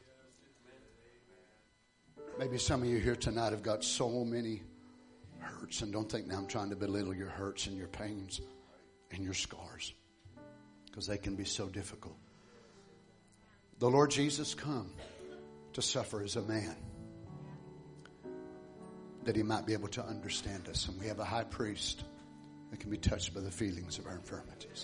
Maybe some of you here tonight have got so many hurts, and don't think now I'm trying to belittle your hurts and your pains and your scars, because they can be so difficult. The Lord Jesus come to suffer as a man, that he might be able to understand us. And we have a high priest that can be touched by the feelings of our infirmities.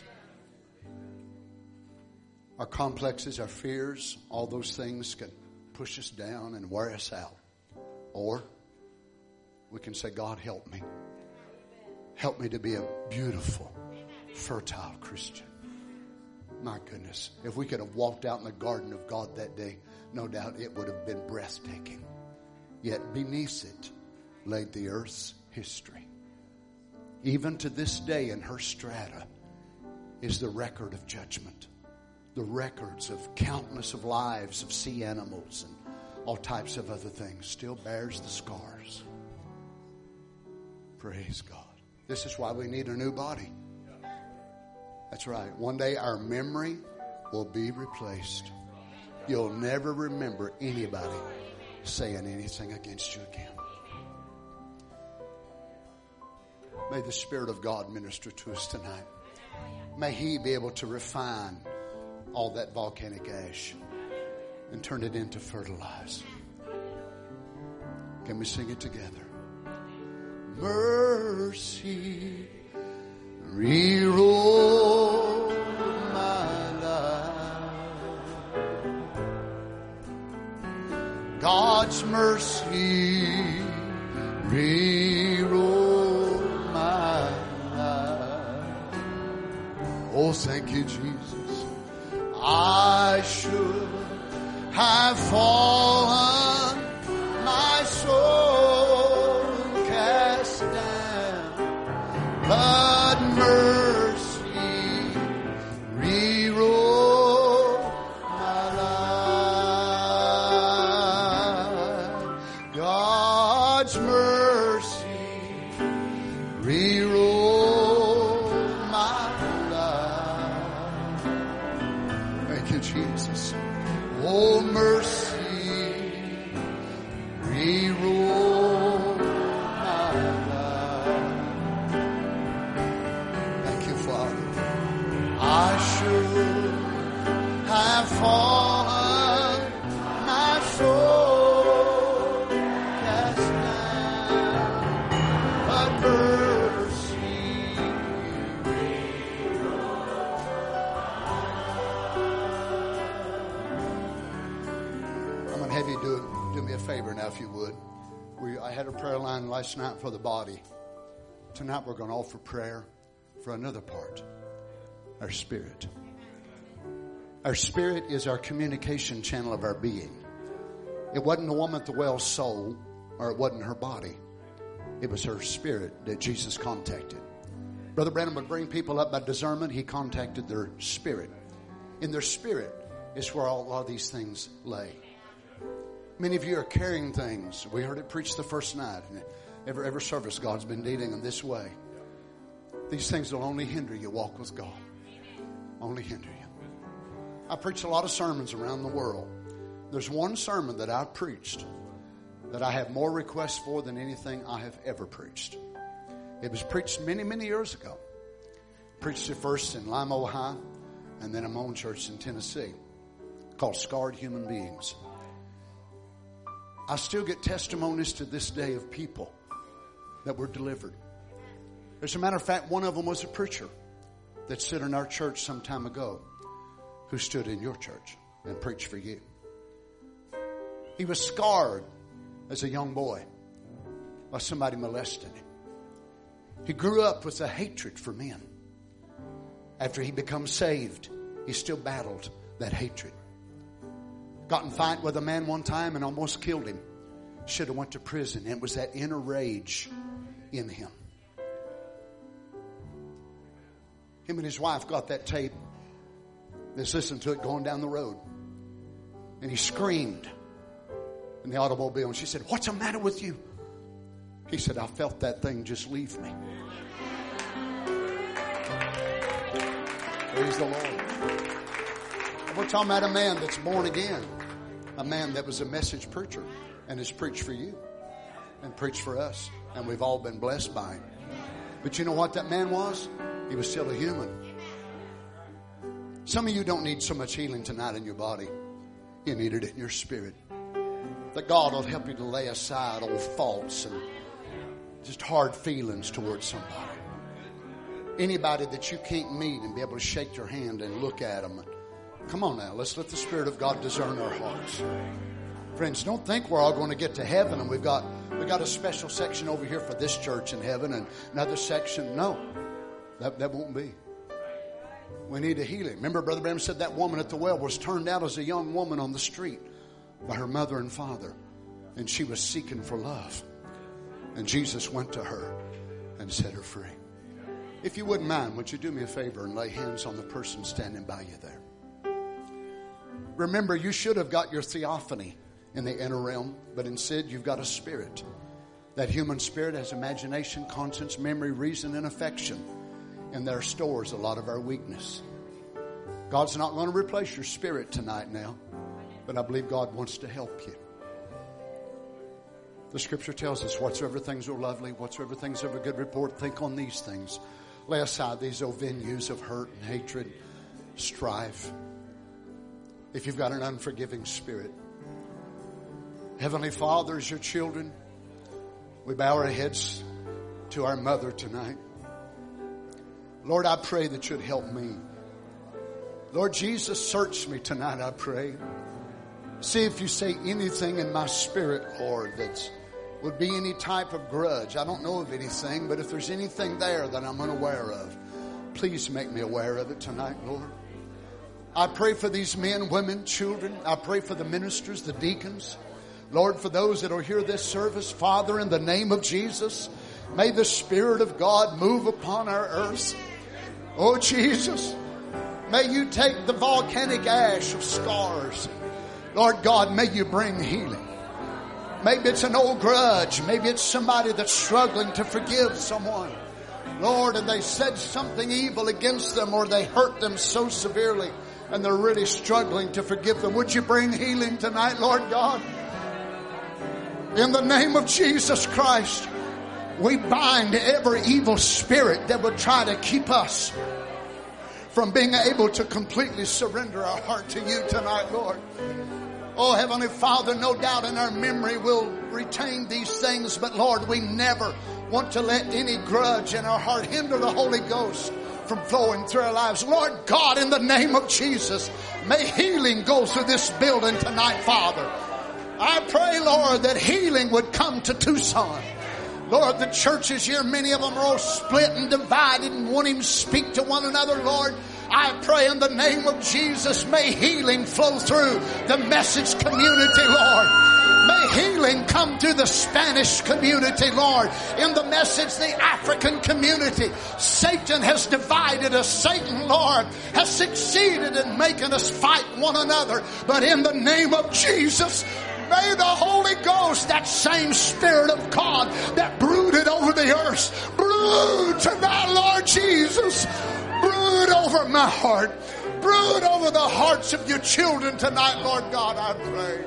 Our complexes, our fears, all those things can push us down and wear us out. Or we can say, God, help me. Help me to be a beautiful, fertile Christian. My goodness, if we could have walked out in the garden of God that day, no doubt it would have been breathtaking. Yet beneath it laid the earth's history. Even to this day in her strata is the record of judgment. The records of countless of lives of sea animals and all types of other things still bears the scars. Praise God. This is why we need a new body. That's right. One day our memory will be replaced. You'll never remember anybody saying anything against you again. May the Spirit of God minister to us tonight. May He be able to refine all that volcanic ash and turn it into fertilizer. Can we sing it together? Mercy rewrote my life. God's mercy rewrote my life. Oh, thank you, Jesus. I should have fallen, my soul cast down, but mercy rewrote my life. God's mercy rewrote my life. Thank you, Jesus. Oh, mercy rewrote my life. Thank you, Father. I on my soul cast down, but mercy I'm going to have you do me a favor now, if you would. I had a prayer line last night for the body. Tonight we're going to offer prayer for another part, our spirit. Our spirit is our communication channel of our being. It wasn't the woman at the well's soul, or it wasn't her body. It was her spirit that Jesus contacted. Brother Branham would bring people up by discernment. He contacted their spirit. In their spirit is where a lot of these things lay. Many of you are carrying things. We heard it preached the first night. And every service, God's been dealing in this way. These things will only hinder your walk with God. Only hinder you. I preach a lot of sermons around the world. There's one sermon that I preached that I have more requests for than anything I have ever preached. It was preached many, many years ago. Preached it first in Lima, Ohio, and then in my own church in Tennessee, called Scarred Human Beings. I still get testimonies to this day of people that were delivered. As a matter of fact, one of them was a preacher that stood in our church some time ago, who stood in your church and preached for you. He was scarred as a young boy by somebody molesting him. He grew up with a hatred for men. After he becomes saved, he still battled that hatred. Got in a fight with a man one time and almost killed him. Should have went to prison. It was that inner rage in him. Him and his wife got that tape. Let's listen to it going down the road. And he screamed in the automobile. And she said, "What's the matter with you?" He said, "I felt that thing just leave me." Praise the Lord. We're talking about a man that's born again. A man that was a message preacher and has preached for you and preached for us. And we've all been blessed by him. But you know what that man was? He was still a human. Some of you don't need so much healing tonight in your body. You need it in your spirit. That God will help you to lay aside old faults and just hard feelings towards somebody. Anybody that you can't meet and be able to shake your hand and look at them. Come on now, let's let the Spirit of God discern our hearts. Friends, don't think we're all going to get to heaven and we got a special section over here for this church in heaven and another section. No, that won't be. We need a healing. Remember, Brother Branham said that woman at the well was turned out as a young woman on the street by her mother and father. And she was seeking for love. And Jesus went to her and set her free. If you wouldn't mind, would you do me a favor and lay hands on the person standing by you there? Remember, you should have got your theophany in the inner realm, but instead you've got a spirit. That human spirit has imagination, conscience, memory, reason, and affection. And there stores a lot of our weakness. God's not going to replace your spirit tonight now, but I believe God wants to help you. The scripture tells us, whatsoever things are lovely, whatsoever things of a good report, think on these things. Lay aside these old venues of hurt and hatred, strife. If you've got an unforgiving spirit. Heavenly Father, as your children, we bow our heads to our mother tonight. Lord, I pray that you'd help me. Lord Jesus, search me tonight, I pray. See if you say anything in my spirit, Lord, that would be any type of grudge. I don't know of anything, but if there's anything there that I'm unaware of, please make me aware of it tonight, Lord. I pray for these men, women, children. I pray for the ministers, the deacons. Lord, for those that will hear this service, Father, in the name of Jesus, may the Spirit of God move upon our earth. Oh, Jesus, may you take the volcanic ash of scars. Lord God, may you bring healing. Maybe it's an old grudge. Maybe it's somebody that's struggling to forgive someone. Lord, and they said something evil against them or they hurt them so severely and they're really struggling to forgive them. Would you bring healing tonight, Lord God? In the name of Jesus Christ, we bind every evil spirit that would try to keep us from being able to completely surrender our heart to you tonight, Lord. Oh, Heavenly Father, no doubt in our memory we'll retain these things, but Lord, we never want to let any grudge in our heart hinder the Holy Ghost from flowing through our lives. Lord God, in the name of Jesus, may healing go through this building tonight, Father. I pray, Lord, that healing would come to Tucson. Lord, the churches here, many of them are all split and divided and won't even speak to one another, Lord. I pray in the name of Jesus, may healing flow through the Message community, Lord. May healing come through the Spanish community, Lord. In the Message, the African community. Satan has divided us. Satan, Lord, has succeeded in making us fight one another. But in the name of Jesus, may the Holy Ghost, that same Spirit of God that brooded over the earth, brood tonight, Lord Jesus. Brood over my heart. Brood over the hearts of your children tonight, Lord God, I pray.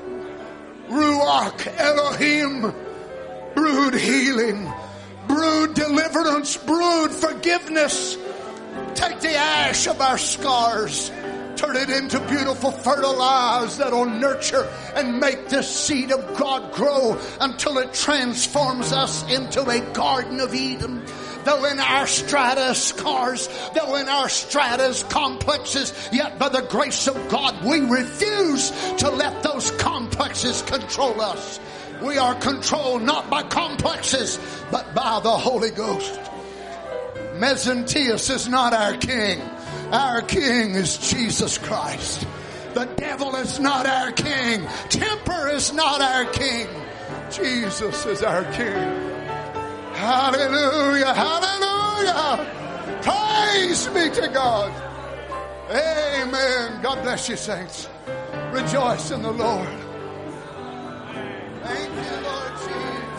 Ruach Elohim. Brood healing. Brood deliverance. Brood forgiveness. Take the ash of our scars. Turn it into beautiful fertile lives that will nurture and make the seed of God grow until it transforms us into a Garden of Eden. Though in our strata scars, though in our stratas complexes, yet by the grace of God we refuse to let those complexes control us. We are controlled not by complexes, but by the Holy Ghost. Mezentius is not our king. Our king is Jesus Christ. The devil is not our king. Temper is not our king. Jesus is our king. Hallelujah, hallelujah. Praise be to God. Amen. God bless you, saints. Rejoice in the Lord. Thank you, Lord Jesus.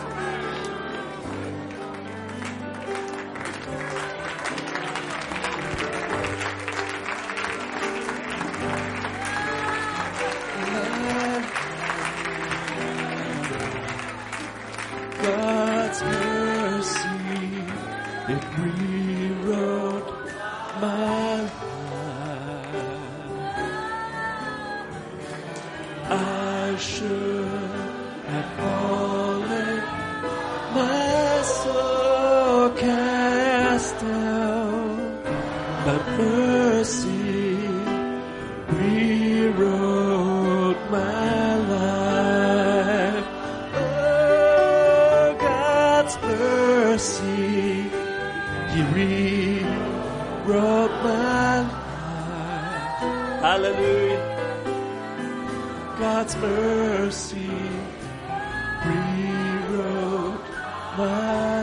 God's mercy, it rewrote my life. I should have fallen, my soul cast down, but mercy rewrote my life. Oh, God's mercy, He rewrote my life. Hallelujah. God's mercy rewrote my life.